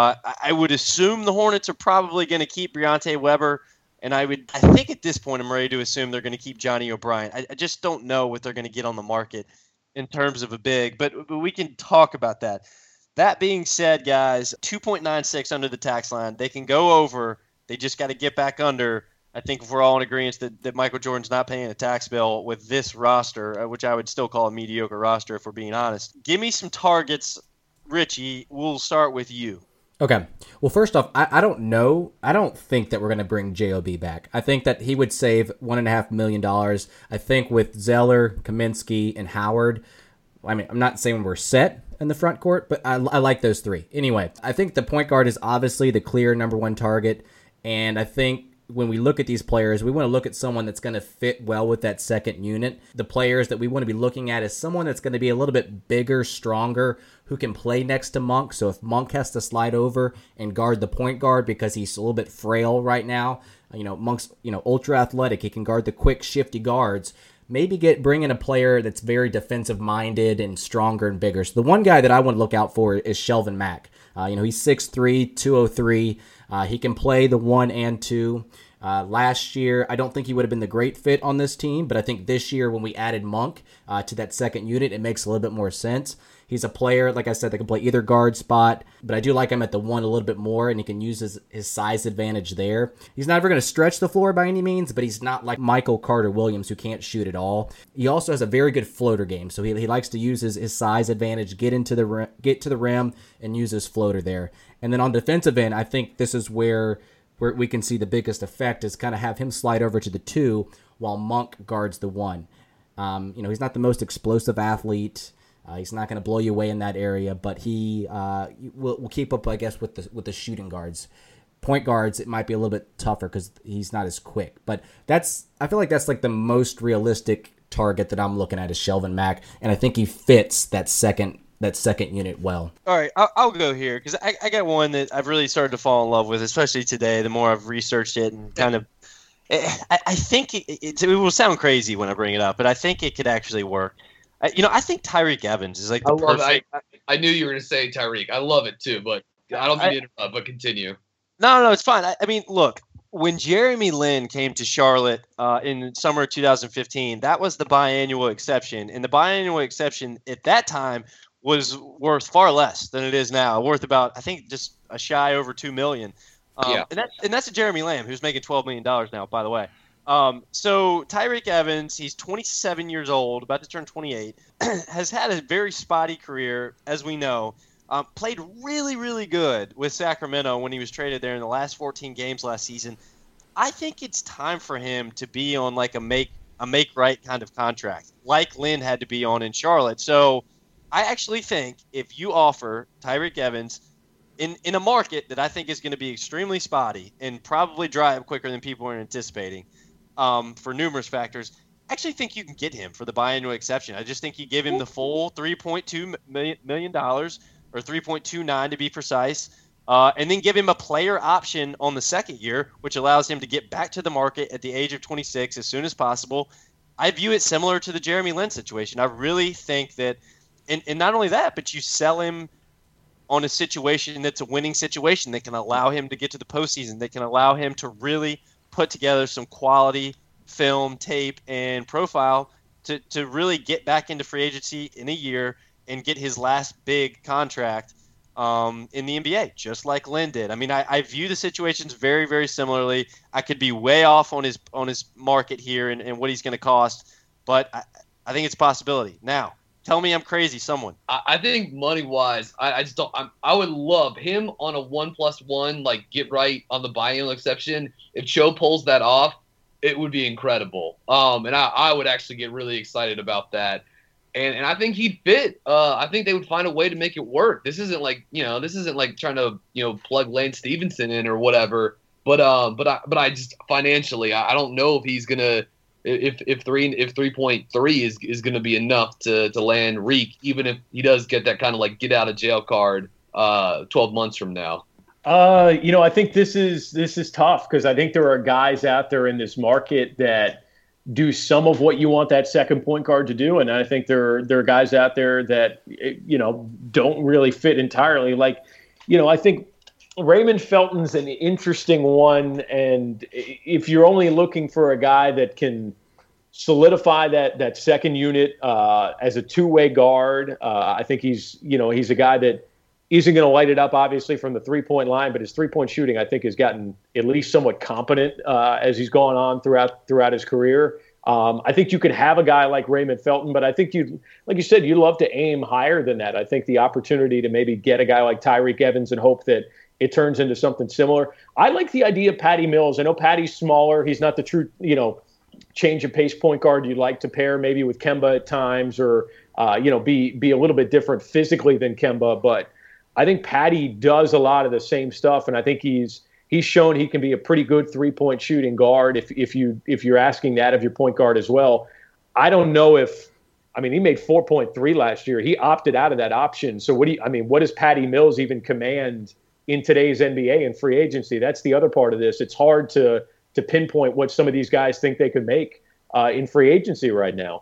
I would assume the Hornets are probably going to keep Deontay Weber, and I think at this point I'm ready to assume they're going to keep Johnny O'Brien. I just don't know what they're going to get on the market in terms of a big, but we can talk about that. That being said, guys, 2.96 under the tax line. They can go over. They just got to get back under. I think if we're all in agreement that Michael Jordan's not paying a tax bill with this roster, which I would still call a mediocre roster if we're being honest. Give me some targets. Richie, we'll start with you. Okay. Well, first off, I don't know. I don't think that we're going to bring J.O.B. back. I think that he would save $1.5 million. I think with Zeller, Kaminsky, and Howard, I mean, I'm not saying we're set in the front court, but I like those 3. Anyway, I think the point guard is obviously the clear number 1 target, and I think when we look at these players, we want to look at someone that's going to fit well with that second unit. The players that we want to be looking at is someone that's going to be a little bit bigger, stronger, who can play next to Monk. So if Monk has to slide over and guard the point guard because he's a little bit frail right now, Monk's, ultra athletic. He can guard the quick, shifty guards. Maybe bring in a player that's very defensive-minded and stronger and bigger. So the one guy that I want to look out for is Shelvin Mack. He's 6'3", 203. He can play the 1 and 2. Last year, I don't think he would have been the great fit on this team, but I think this year when we added Monk to that second unit, it makes a little bit more sense. He's a player, like I said, that can play either guard spot, but I do like him at the 1 a little bit more, and he can use his size advantage there. He's not ever going to stretch the floor by any means, but he's not like Michael Carter-Williams, who can't shoot at all. He also has a very good floater game, so he likes to use his size advantage, get to the rim, and use his floater there. And then on defensive end, I think this is where we can see the biggest effect is kind of have him slide over to the 2 while Monk guards the 1. He's not the most explosive athlete. He's not going to blow you away in that area, but he will keep up, I guess, with the shooting guards. Point guards, it might be a little bit tougher because he's not as quick. But I feel like that's like the most realistic target that I'm looking at is Shelvin Mack, and I think he fits that second unit well. All right, I'll go here because I got one that I've really started to fall in love with, especially today. The more I've researched it and kind of, I think it will sound crazy when I bring it up, but I think it could actually work. I think Tyreke Evans is like the perfect. I knew you were going to say Tyreke. I love it too, but I don't mean to interrupt, but continue. No, it's fine. I mean, look, when Jeremy Lin came to Charlotte in summer of 2015, that was the biannual exception. And the biannual exception at that time was worth far less than it is now, worth about, I think, just a shy over $2 million. And that's a Jeremy Lamb, who's making $12 million now, by the way. So Tyreke Evans, he's 27 years old, about to turn 28, has had a very spotty career, as we know. Played really, really good with Sacramento when he was traded there in the last 14 games last season. I think it's time for him to be on like a make right kind of contract, like Lynn had to be on in Charlotte. So I actually think if you offer Tyreke Evans in a market that I think is going to be extremely spotty and probably dry up quicker than people are anticipating, for numerous factors, I actually think you can get him for the biannual exception. I just think you give him the full $3.2 million, or $3.29 to be precise, and then give him a player option on the second year, which allows him to get back to the market at the age of 26 as soon as possible. I view it similar to the Jeremy Lin situation. I really think that, and not only that, but you sell him on a situation that's a winning situation that can allow him to get to the postseason, that can allow him to really put together some quality film, tape, and profile to really get back into free agency in a year and get his last big contract in the NBA, just like Lynn did. I mean, I view the situations very, very similarly. I could be way off on his market here and what he's going to cost, but I think it's a possibility. Now, tell me I'm crazy, someone. I think money-wise, I just don't – I would love him on a 1+1, like get right on the biennial exception. If Cho pulls that off, it would be incredible. And I would actually get really excited about that. And I think he'd fit. I think they would find a way to make it work. This isn't like trying to, plug Lane Stevenson in or whatever. But I just financially, I don't know if he's gonna if 3.3 is gonna be enough to land Reek, even if he does get that kind of like get out of jail card 12 months from now. I think this is tough because I think there are guys out there in this market that do some of what you want that second point guard to do, and I think there are guys out there that don't really fit entirely. Like, I think Raymond Felton's an interesting one, and if you're only looking for a guy that can solidify that second unit as a two-way guard, I think he's a guy that isn't going to light it up, obviously, from the three-point line, but his three-point shooting, I think, has gotten at least somewhat competent as he's gone on throughout his career. I think you could have a guy like Raymond Felton, but I think like you said, you'd love to aim higher than that. I think the opportunity to maybe get a guy like Tyreke Evans and hope that it turns into something similar. I like the idea of Patty Mills. I know Patty's smaller. He's not the true, change of pace point guard you'd like to pair maybe with Kemba at times or, be a little bit different physically than Kemba, but I think Patty does a lot of the same stuff, and I think he's shown he can be a pretty good three-point shooting guard if you're asking that of your point guard as well. I don't know he made 4.3 last year. He opted out of that option. So what does Patty Mills even command in today's NBA and free agency? That's the other part of this. It's hard to pinpoint what some of these guys think they could make in free agency right now.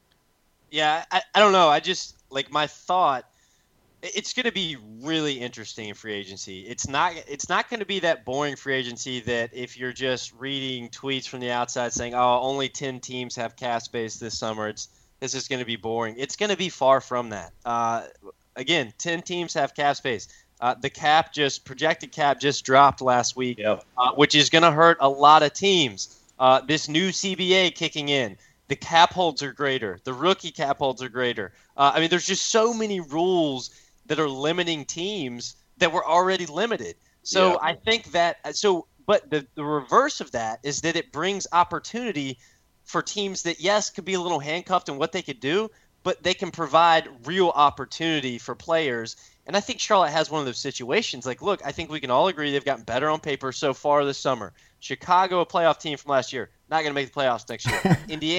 Yeah, I don't know. I just my thought. It's going to be really interesting in free agency. It's not going to be that boring free agency that if you're just reading tweets from the outside saying, "Oh, only 10 teams have cap space this summer," this is going to be boring. It's going to be far from that. Again, 10 teams have cap space. The projected cap just dropped last week, which is going to hurt a lot of teams. This new CBA kicking in. The cap holds are greater. The rookie cap holds are greater. There's just so many rules that are limiting teams that were already limited. So I think but the reverse of that is that it brings opportunity for teams that, yes, could be a little handcuffed in what they could do, but they can provide real opportunity for players. And I think Charlotte has one of those situations. Look, I think we can all agree they've gotten better on paper so far this summer. Chicago, a playoff team from last year, not going to make the playoffs next year.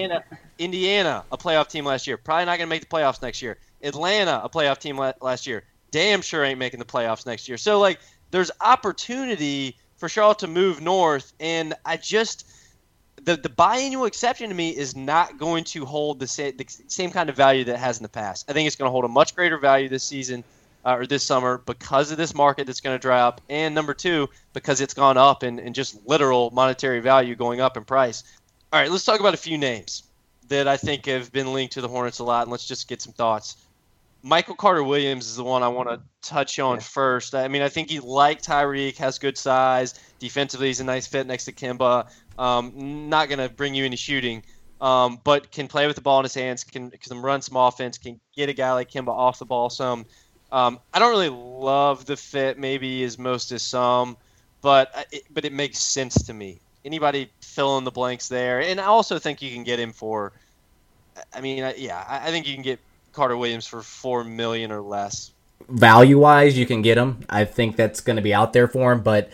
Indiana, a playoff team last year, probably not going to make the playoffs next year. Atlanta, a playoff team last year, damn sure ain't making the playoffs next year. So, there's opportunity for Charlotte to move north, and I just the biannual exception to me is not going to hold the same kind of value that it has in the past. I think it's going to hold a much greater value this season or this summer because of this market that's going to dry up, and number two, because it's gone up in just literal monetary value going up in price. All right, let's talk about a few names that I think have been linked to the Hornets a lot, and let's just get some thoughts. Michael Carter-Williams is the one I want to touch on first. I think he, like Tyreke, has good size. Defensively, he's a nice fit next to Kemba. Not going to bring you any shooting, but can play with the ball in his hands, can run some offense, can get a guy like Kemba off the ball some. I don't really love the fit, maybe as most as some, but it makes sense to me. Anybody fill in the blanks there? And I also think you can get him for – I think you can get Carter Williams for $4 million or less. Value-wise, you can get him. I think that's going to be out there for him, but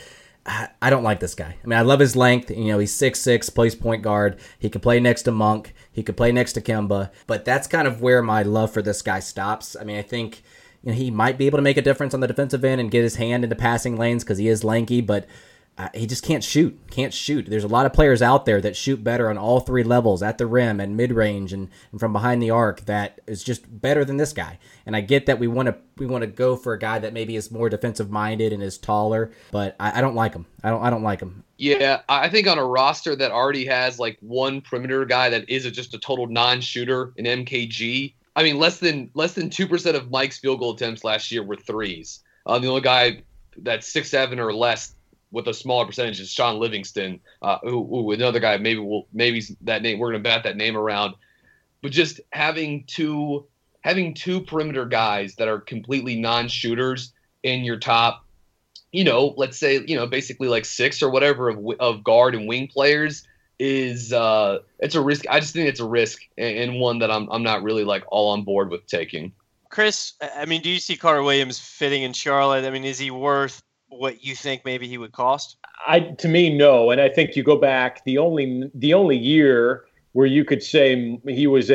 I don't like this guy. I love his length. He's 6'6", plays point guard. He can play next to Monk. He could play next to Kemba, but that's kind of where my love for this guy stops. I think he might be able to make a difference on the defensive end and get his hand into passing lanes because he is lanky, but he just can't shoot. There's a lot of players out there that shoot better on all three levels, at the rim and mid-range and from behind the arc, that is just better than this guy. And I get that we want to go for a guy that maybe is more defensive-minded and is taller, but I don't like him. I don't like him. Yeah, I think on a roster that already has one perimeter guy that is just a total non-shooter in MKG, less than 2% of Mike's field goal attempts last year were threes. The only guy that's 6'7" or less with a smaller percentage is Sean Livingston, who another guy maybe that name we're going to bat that name around. but just having two perimeter guys that are completely non-shooters in your top, let's say, basically like 6 or whatever of guard and wing players is it's a risk. I just think it's a risk, and one that I'm not really like all on board with taking. Chris, I mean, do you see Carter Williams fitting in Charlotte? I mean, is he worth what you think maybe he would cost? To me, no. And I think you go back, the only year where you could say he was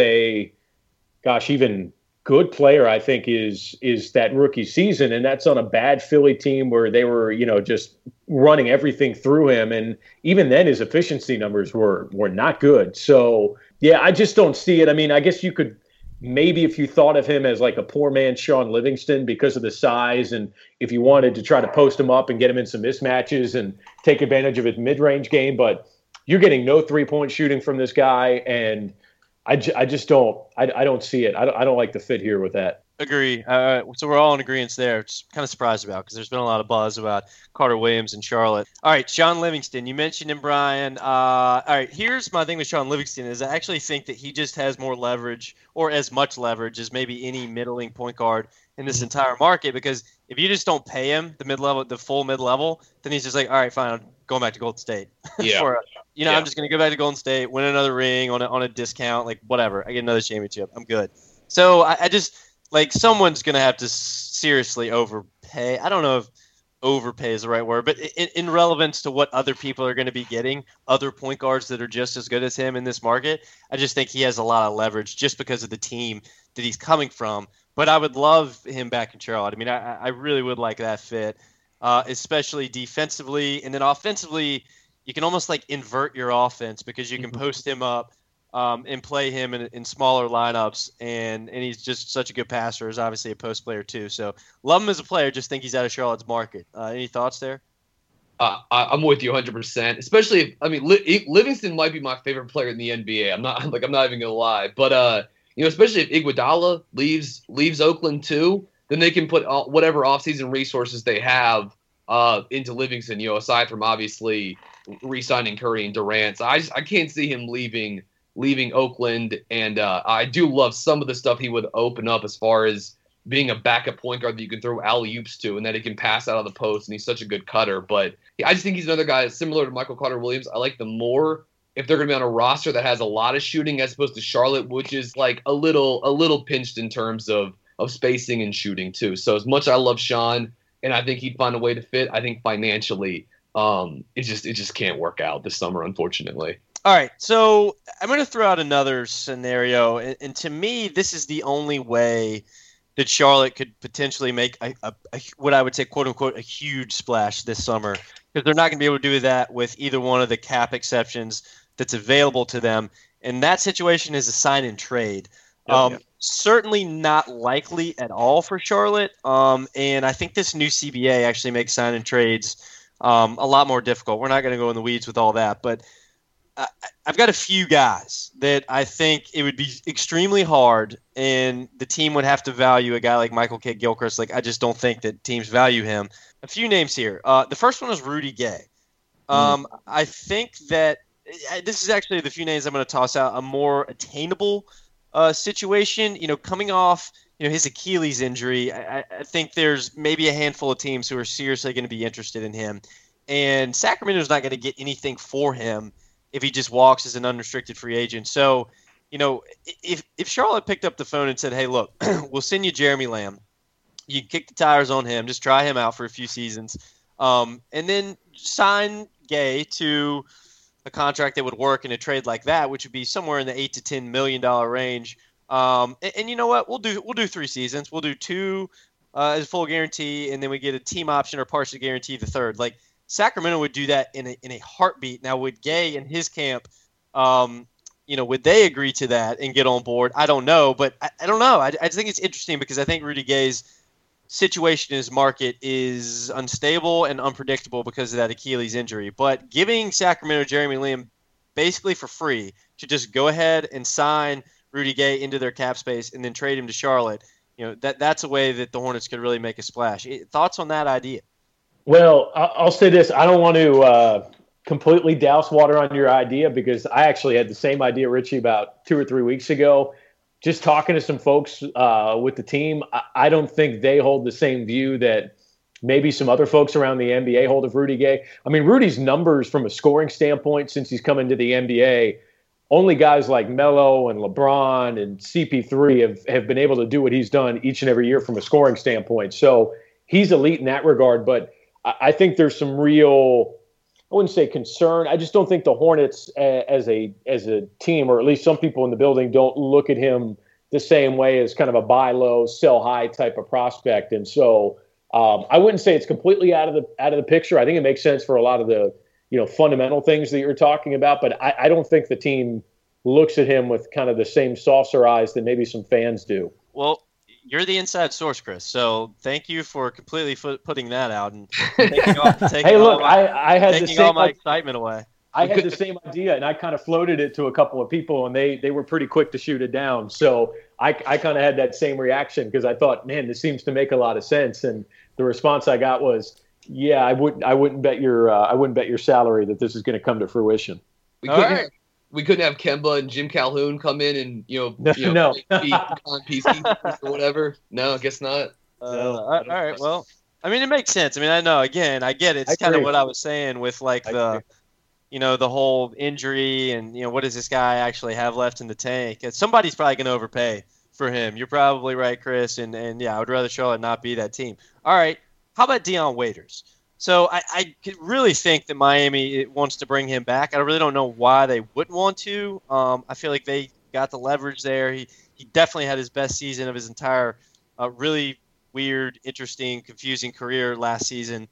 even good player, I think is that rookie season. And that's on a bad Philly team where they were, just running everything through him. And even then his efficiency numbers were not good. So yeah, I just don't see it. I mean, I guess you could, maybe if you thought of him as like a poor man Sean Livingston because of the size, and if you wanted to try to post him up and get him in some mismatches and take advantage of his mid-range game, but you're getting no three-point shooting from this guy, and I just don't see it. I don't like the fit here with that. Agree. So we're all in agreement there. Just kind of surprised about, because there's been a lot of buzz about Carter Williams in Charlotte. All right, Sean Livingston. You mentioned him, Brian. All right, here's my thing with Sean Livingston is I actually think that he just has more leverage, or as much leverage as maybe any middling point guard in this entire market, because if you just don't pay him the full mid-level, then he's just like, all right, fine, I'm going back to Golden State. Yeah. I'm just going to go back to Golden State, win another ring on a discount, like whatever. I get another championship. I'm good. So I just – like, someone's going to have to seriously overpay. I don't know if overpay is the right word, but in relevance to what other people are going to be getting, other point guards that are just as good as him in this market, I just think he has a lot of leverage just because of the team that he's coming from. But I would love him back in Charlotte. I mean, I really would like that fit, especially defensively. And then offensively, you can almost like invert your offense because you can post him up and play him in smaller lineups, and he's just such a good passer. He's obviously a post player too. So love him as a player, just think he's out of Charlotte's market. Any thoughts there? I'm with you 100%. Especially, Livingston might be my favorite player in the NBA. I'm not even gonna lie, but especially if Iguodala leaves Oakland too, then they can put whatever offseason resources they have into Livingston. Aside from obviously re-signing Curry and Durant, so I can't see him leaving Oakland, and I do love some of the stuff he would open up as far as being a backup point guard that you can throw alley-oops to, and that he can pass out of the post, and he's such a good cutter. But I just think he's another guy similar to Michael Carter Williams. I like them more if they're going to be on a roster that has a lot of shooting as opposed to Charlotte, which is like a little pinched in terms of spacing and shooting too. So as much as I love Sean, and I think he'd find a way to fit, I think financially it just can't work out this summer, unfortunately. All right, so I'm going to throw out another scenario, and to me, this is the only way that Charlotte could potentially make a what I would say, quote unquote, a huge splash this summer, because they're not going to be able to do that with either one of the cap exceptions that's available to them, and that situation is a sign and trade. Certainly not likely at all for Charlotte, and I think this new CBA actually makes sign and trades a lot more difficult. We're not going to go in the weeds with all that, but I've got a few guys that I think it would be extremely hard, and the team would have to value a guy like Michael Kidd-Gilchrist. Like, I just don't think that teams value him. A few names here. The first one is Rudy Gay. I think that this is actually the few names I'm going to toss out, a more attainable situation. Coming off his Achilles injury, I think there's maybe a handful of teams who are seriously going to be interested in him, and Sacramento's not going to get anything for him if he just walks as an unrestricted free agent. So, if Charlotte picked up the phone and said, hey, look, we'll send you Jeremy Lamb. You can kick the tires on him. Just try him out for a few seasons. And then sign Gay to a contract that would work in a trade like that, which would be somewhere in the $8 to $10 million range. And you know what? We'll do 3 seasons. We'll do 2 as full guarantee, and then we get a team option or partially guarantee the third. Like, Sacramento would do that in a heartbeat. Now, would Gay and his camp, would they agree to that and get on board? I don't know, but I don't know. I just think it's interesting because I think Rudy Gay's situation in his market is unstable and unpredictable because of that Achilles injury. But giving Sacramento Jeremy Lamb basically for free to just go ahead and sign Rudy Gay into their cap space and then trade him to Charlotte, that's a way that the Hornets could really make a splash. Thoughts on that idea? Well, I'll say this. I don't want to completely douse water on your idea, because I actually had the same idea, Richie, about 2 or 3 weeks ago. Just talking to some folks with the team, I don't think they hold the same view that maybe some other folks around the NBA hold of Rudy Gay. I mean, Rudy's numbers from a scoring standpoint since he's come into the NBA, only guys like Melo and LeBron and CP3 have been able to do what he's done each and every year from a scoring standpoint. So he's elite in that regard. But I think there's some real, I wouldn't say concern. I just don't think the Hornets as a team, or at least some people in the building, don't look at him the same way as kind of a buy low, sell high type of prospect. And so I wouldn't say it's completely out of the picture. I think it makes sense for a lot of the fundamental things that you're talking about, but I don't think the team looks at him with kind of the same saucer eyes that maybe some fans do. Well, you're the inside source, Chris. So thank you for completely putting that out and taking all my excitement away. I had the same idea, and I kind of floated it to a couple of people, and they were pretty quick to shoot it down. So I kind of had that same reaction, because I thought, man, this seems to make a lot of sense. And the response I got was, yeah, I wouldn't bet your salary that this is going to come to fruition. We couldn't have Kemba and Jim Calhoun come in and no. PC or whatever. No, I guess not. All right. Well, I mean, it makes sense. I mean, I know. Again, I get it. It's kind of what I was saying with like the whole injury and what does this guy actually have left in the tank? Somebody's probably going to overpay for him. You're probably right, Chris. And yeah, I would rather Charlotte not be that team. All right. How about Dion Waiters? So I really think that Miami wants to bring him back. I really don't know why they wouldn't want to. I feel like they got the leverage there. He definitely had his best season of his entire really weird, interesting, confusing career last season.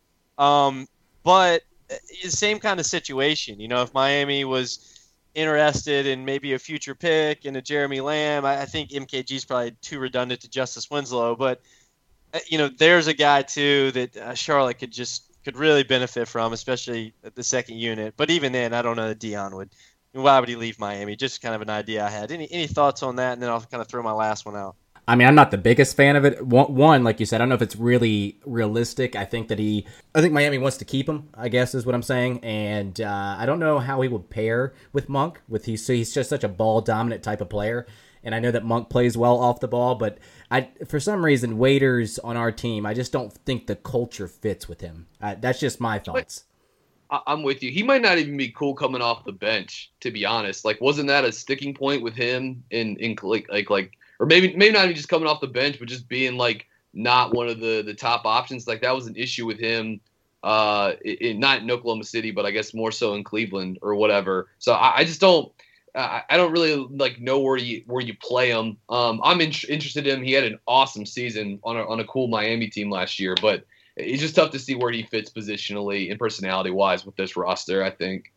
But the same kind of situation. If Miami was interested in maybe a future pick and a Jeremy Lamb, I think MKG is probably too redundant to Justice Winslow. But there's a guy too that Charlotte could really benefit from, especially at the second unit. But even then, I don't know that Dion would. Why would he leave Miami? Just kind of an idea I had. Any thoughts on that? And then I'll kind of throw my last one out. I mean, I'm not the biggest fan of it. One, like you said, I don't know if it's really realistic. I think Miami wants to keep him, I guess is what I'm saying. And I don't know how he would pair with Monk. He's just such a ball-dominant type of player. And I know that Monk plays well off the ball, but for some reason, Waiters on our team, I just don't think the culture fits with him. That's just my thoughts. I'm with you. He might not even be cool coming off the bench, to be honest. Like, wasn't that a sticking point with him in or maybe not even just coming off the bench, but just being like not one of the top options? Like, that was an issue with him, not in Oklahoma City, but I guess more so in Cleveland or whatever. So I just don't. I don't really know where you play him. I'm interested in him. He had an awesome season on a cool Miami team last year, but it's just tough to see where he fits positionally and personality wise with this roster, I think.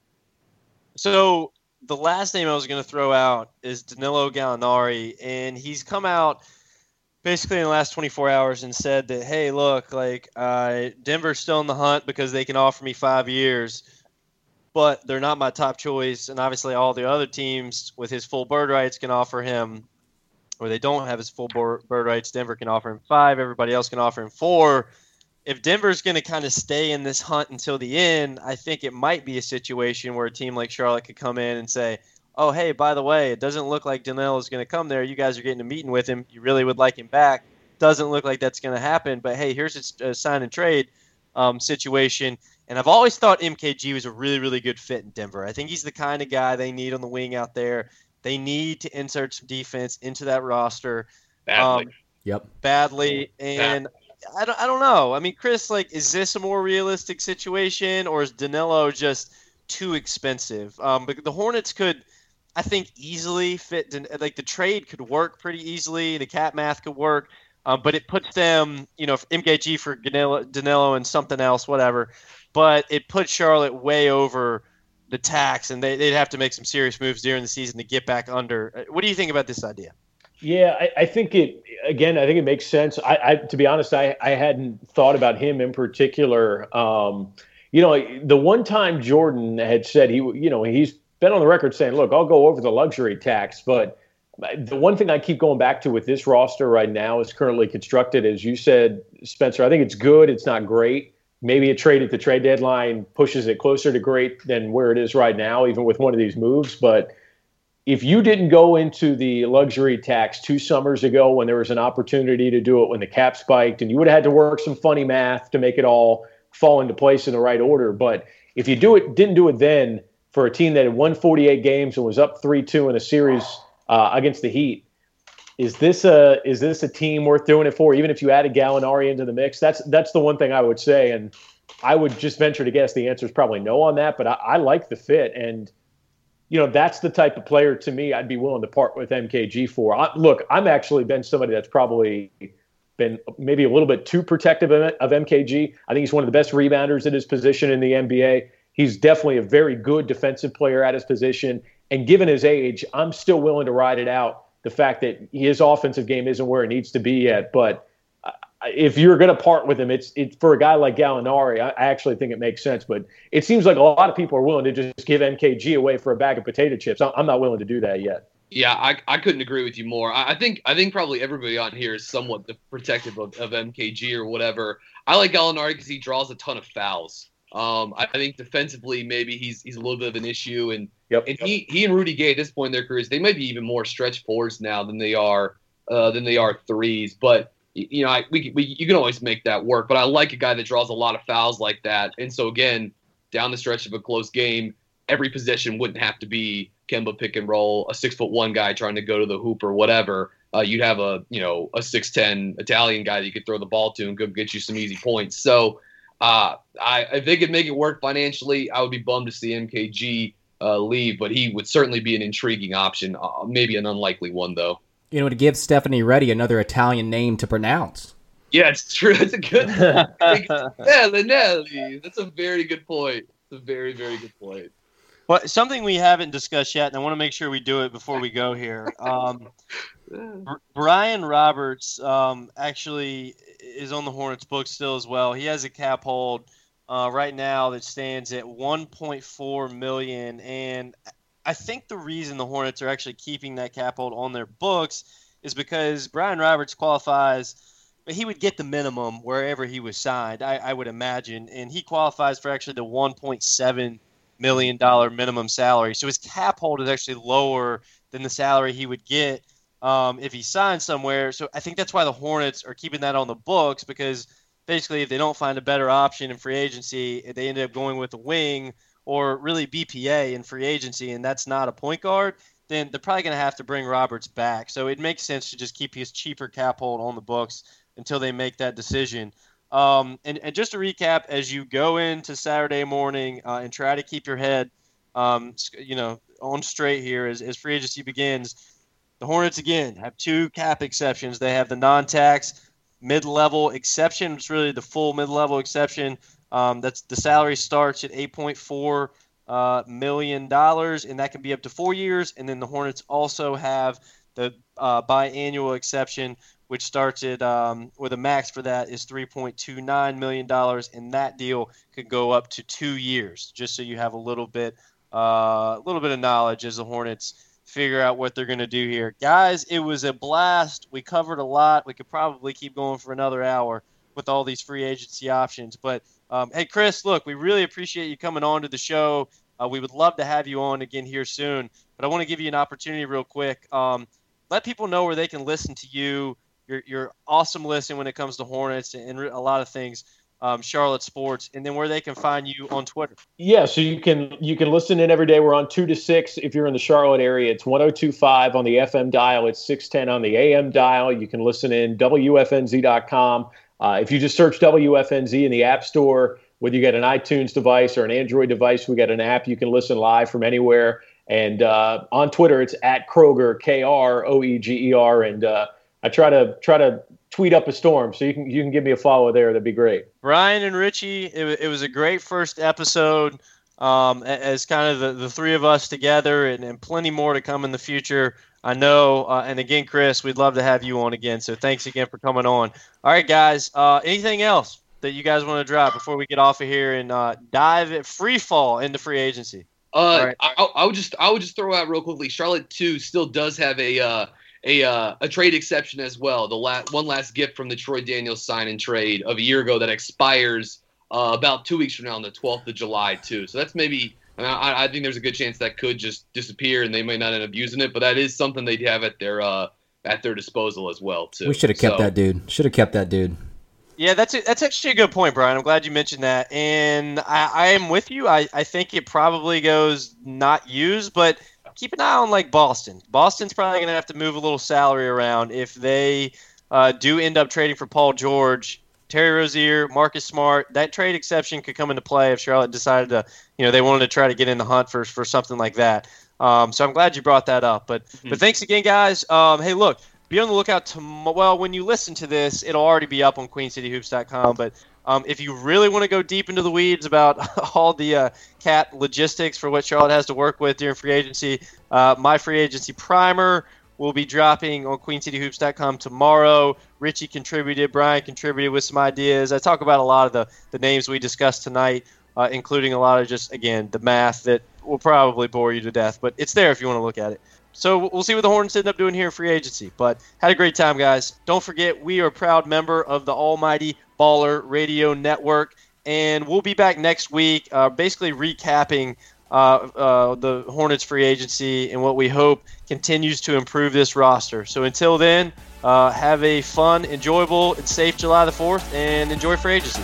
So the last name I was going to throw out is Danilo Gallinari, and he's come out basically in the last 24 hours and said that, hey, look, Denver's still in the hunt because they can offer me 5 years. But they're not my top choice, and obviously all the other teams with his full bird rights can offer him, or they don't have his full bird rights. Denver can offer him 5. Everybody else can offer him 4. If Denver's going to kind of stay in this hunt until the end, I think it might be a situation where a team like Charlotte could come in and say, oh, hey, by the way, it doesn't look like Danilo is going to come there. You guys are getting a meeting with him. You really would like him back. Doesn't look like that's going to happen, but hey, here's a sign and trade situation. And I've always thought MKG was a really, really good fit in Denver. I think he's the kind of guy they need on the wing out there. They need to insert some defense into that roster. Badly. Badly. And I don't know. I mean, Chris, is this a more realistic situation, or is Danilo just too expensive? But the Hornets could, I think, easily fit. The trade could work pretty easily. The cap math could work. But it puts them, MKG for Danilo and something else, whatever. But it puts Charlotte way over the tax, and they'd have to make some serious moves during the season to get back under. What do you think about this idea? Yeah, I think it makes sense. To be honest, I hadn't thought about him in particular. The one time Jordan had said he's been on the record saying, look, I'll go over the luxury tax, but the one thing I keep going back to with this roster right now is currently constructed, as you said, Spencer, I think it's good. It's not great. maybe a trade at the trade deadline pushes it closer to great than where it is right now, even with one of these moves. But if you didn't go into the luxury tax 2 summers ago when there was an opportunity to do it when the cap spiked, and you would have had to work some funny math to make it all fall into place in the right order. But if you didn't do it then for a team that had won 48 games and was up 3-2 in a series against the Heat, is this a team worth doing it for? Even if you added Gallinari into the mix, that's the one thing I would say. And I would just venture to guess the answer is probably no on that. But I like the fit, and that's the type of player to me I'd be willing to part with MKG for. I'm actually been somebody that's probably been maybe a little bit too protective of MKG. I think he's one of the best rebounders at his position in the NBA. He's definitely a very good defensive player at his position. And given his age, I'm still willing to ride it out. The fact that his offensive game isn't where it needs to be yet. But if you're going to part with him, it's for a guy like Gallinari, I actually think it makes sense. But it seems like a lot of people are willing to just give MKG away for a bag of potato chips. I'm not willing to do that yet. Yeah, I couldn't agree with you more. I think probably everybody on here is somewhat protective of MKG or whatever. I like Gallinari because he draws a ton of fouls. I think defensively maybe he's a little bit of an issue, and he and Rudy Gay at this point in their careers, they might be even more stretch fours now than they are threes. But you can always make that work. But I like a guy that draws a lot of fouls like that. And so again, down the stretch of a close game, every possession wouldn't have to be Kemba pick and roll, a 6'1" guy trying to go to the hoop or whatever. You'd have a 6'10" Italian guy that you could throw the ball to and go get you some easy points. So if they could make it work financially, I would be bummed to see MKG leave, but he would certainly be an intriguing option, maybe an unlikely one though. To give Stephanie Reddy another Italian name to pronounce. Yeah, it's true. It's a good Linelli. That's a very good point. It's a very, very good point. Well, something we haven't discussed yet, and I want to make sure we do it before we go here. Brian Roberts actually is on the Hornets book still as well. He has a cap hold right now that stands at $1.4 million, and I think the reason the Hornets are actually keeping that cap hold on their books is because Brian Roberts qualifies, but he would get the minimum wherever he was signed, I would imagine, and he qualifies for actually the $1.7 million minimum salary. So his cap hold is actually lower than the salary he would get if he signed somewhere. So I think that's why the Hornets are keeping that on the books, because basically if they don't find a better option in free agency, they end up going with a wing or really BPA in free agency, and that's not a point guard, then they're probably going to have to bring Roberts back. So it makes sense to just keep his cheaper cap hold on the books until they make that decision. And just to recap, as you go into Saturday morning and try to keep your head, on straight here as free agency begins, the Hornets, again, have 2 cap exceptions. They have the non-tax mid-level exception. It's really the full mid-level exception. That's the salary starts at $8.4 million, and that can be up to 4 years. And then the Hornets also have the biannual exception, which starts at where the max for that is $3.29 million, and that deal could go up to 2 years. Just so you have a little bit of knowledge as the Hornets figure out what they're going to do here, guys. It was a blast. We covered a lot. We could probably keep going for another hour with all these free agency options, but hey, Chris, look, we really appreciate you coming on to the show. We would love to have you on again here soon, but I want to give you an opportunity real quick. Let people know where they can listen to you. You're awesome listen when it comes to Hornets and a lot of things, Charlotte sports, and then where they can find you on Twitter. Yeah, so you can listen in every day. We're on 2 to 6. If you're in the Charlotte area, it's 102.5 on the FM dial. It's 610 on the AM dial. You can listen in WFNZ.com. If you just search WFNZ in the App Store, whether you get an iTunes device or an Android device, we got an app you can listen live from anywhere. And on Twitter, it's at Kroeger, Kroeger, and I try to tweet up a storm, so you can give me a follow there. That'd be great. Brian and Richie, it was a great first episode as kind of the 3 of us together, and plenty more to come in the future. I know, and again, Chris, we'd love to have you on again, so thanks again for coming on. All right, guys, anything else that you guys want to drop before we get off of here and dive at free fall into free agency? Right. I would just throw out real quickly, Charlotte too still does have a trade exception as well. One last gift from the Troy Daniels sign and trade of a year ago that expires about 2 weeks from now on the 12th of July too. So that's maybe I think there's a good chance that could just disappear and they may not end up using it, but that is something they'd have at their disposal as well too. We should have kept that dude. Yeah, that's actually a good point, Brian. I'm glad you mentioned that, and I am with you. I think it probably goes not used, but keep an eye on like Boston. Boston's probably going to have to move a little salary around if they do end up trading for Paul George. Terry Rozier, Marcus Smart, that trade exception could come into play if Charlotte decided to, they wanted to try to get in the hunt for something like that. So I'm glad you brought that up. But thanks again, guys. Hey, look. Be on the lookout tomorrow. When you listen to this, it'll already be up on QueenCityHoops.com. But if you really want to go deep into the weeds about all the Cat logistics for what Charlotte has to work with during free agency, my free agency primer will be dropping on QueenCityHoops.com tomorrow. Richie contributed. Brian contributed with some ideas. I talk about a lot of the names we discussed tonight, including a lot of just, again, the math that will probably bore you to death. But it's there if you want to look at it. So we'll see what the Hornets end up doing here in free agency. But had a great time, guys. Don't forget, we are a proud member of the Almighty Baller Radio Network. And we'll be back next week basically recapping the Hornets free agency and what we hope continues to improve this roster. So until then, have a fun, enjoyable, and safe July the 4th, and enjoy free agency.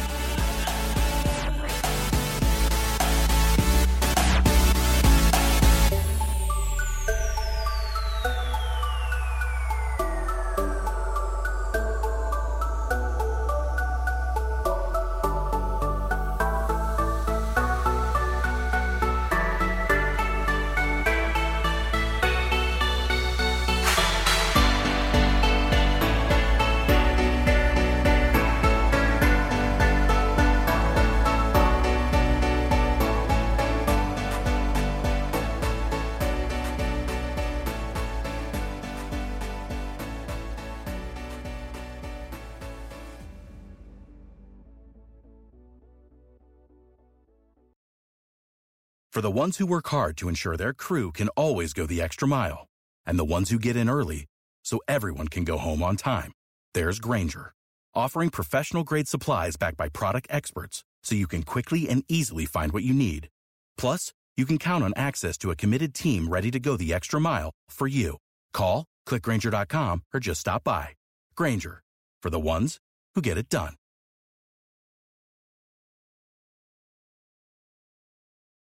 For the ones who work hard to ensure their crew can always go the extra mile, and the ones who get in early so everyone can go home on time, there's Grainger, offering professional-grade supplies backed by product experts so you can quickly and easily find what you need. Plus, you can count on access to a committed team ready to go the extra mile for you. Call, click Grainger.com, or just stop by. Grainger, for the ones who get it done.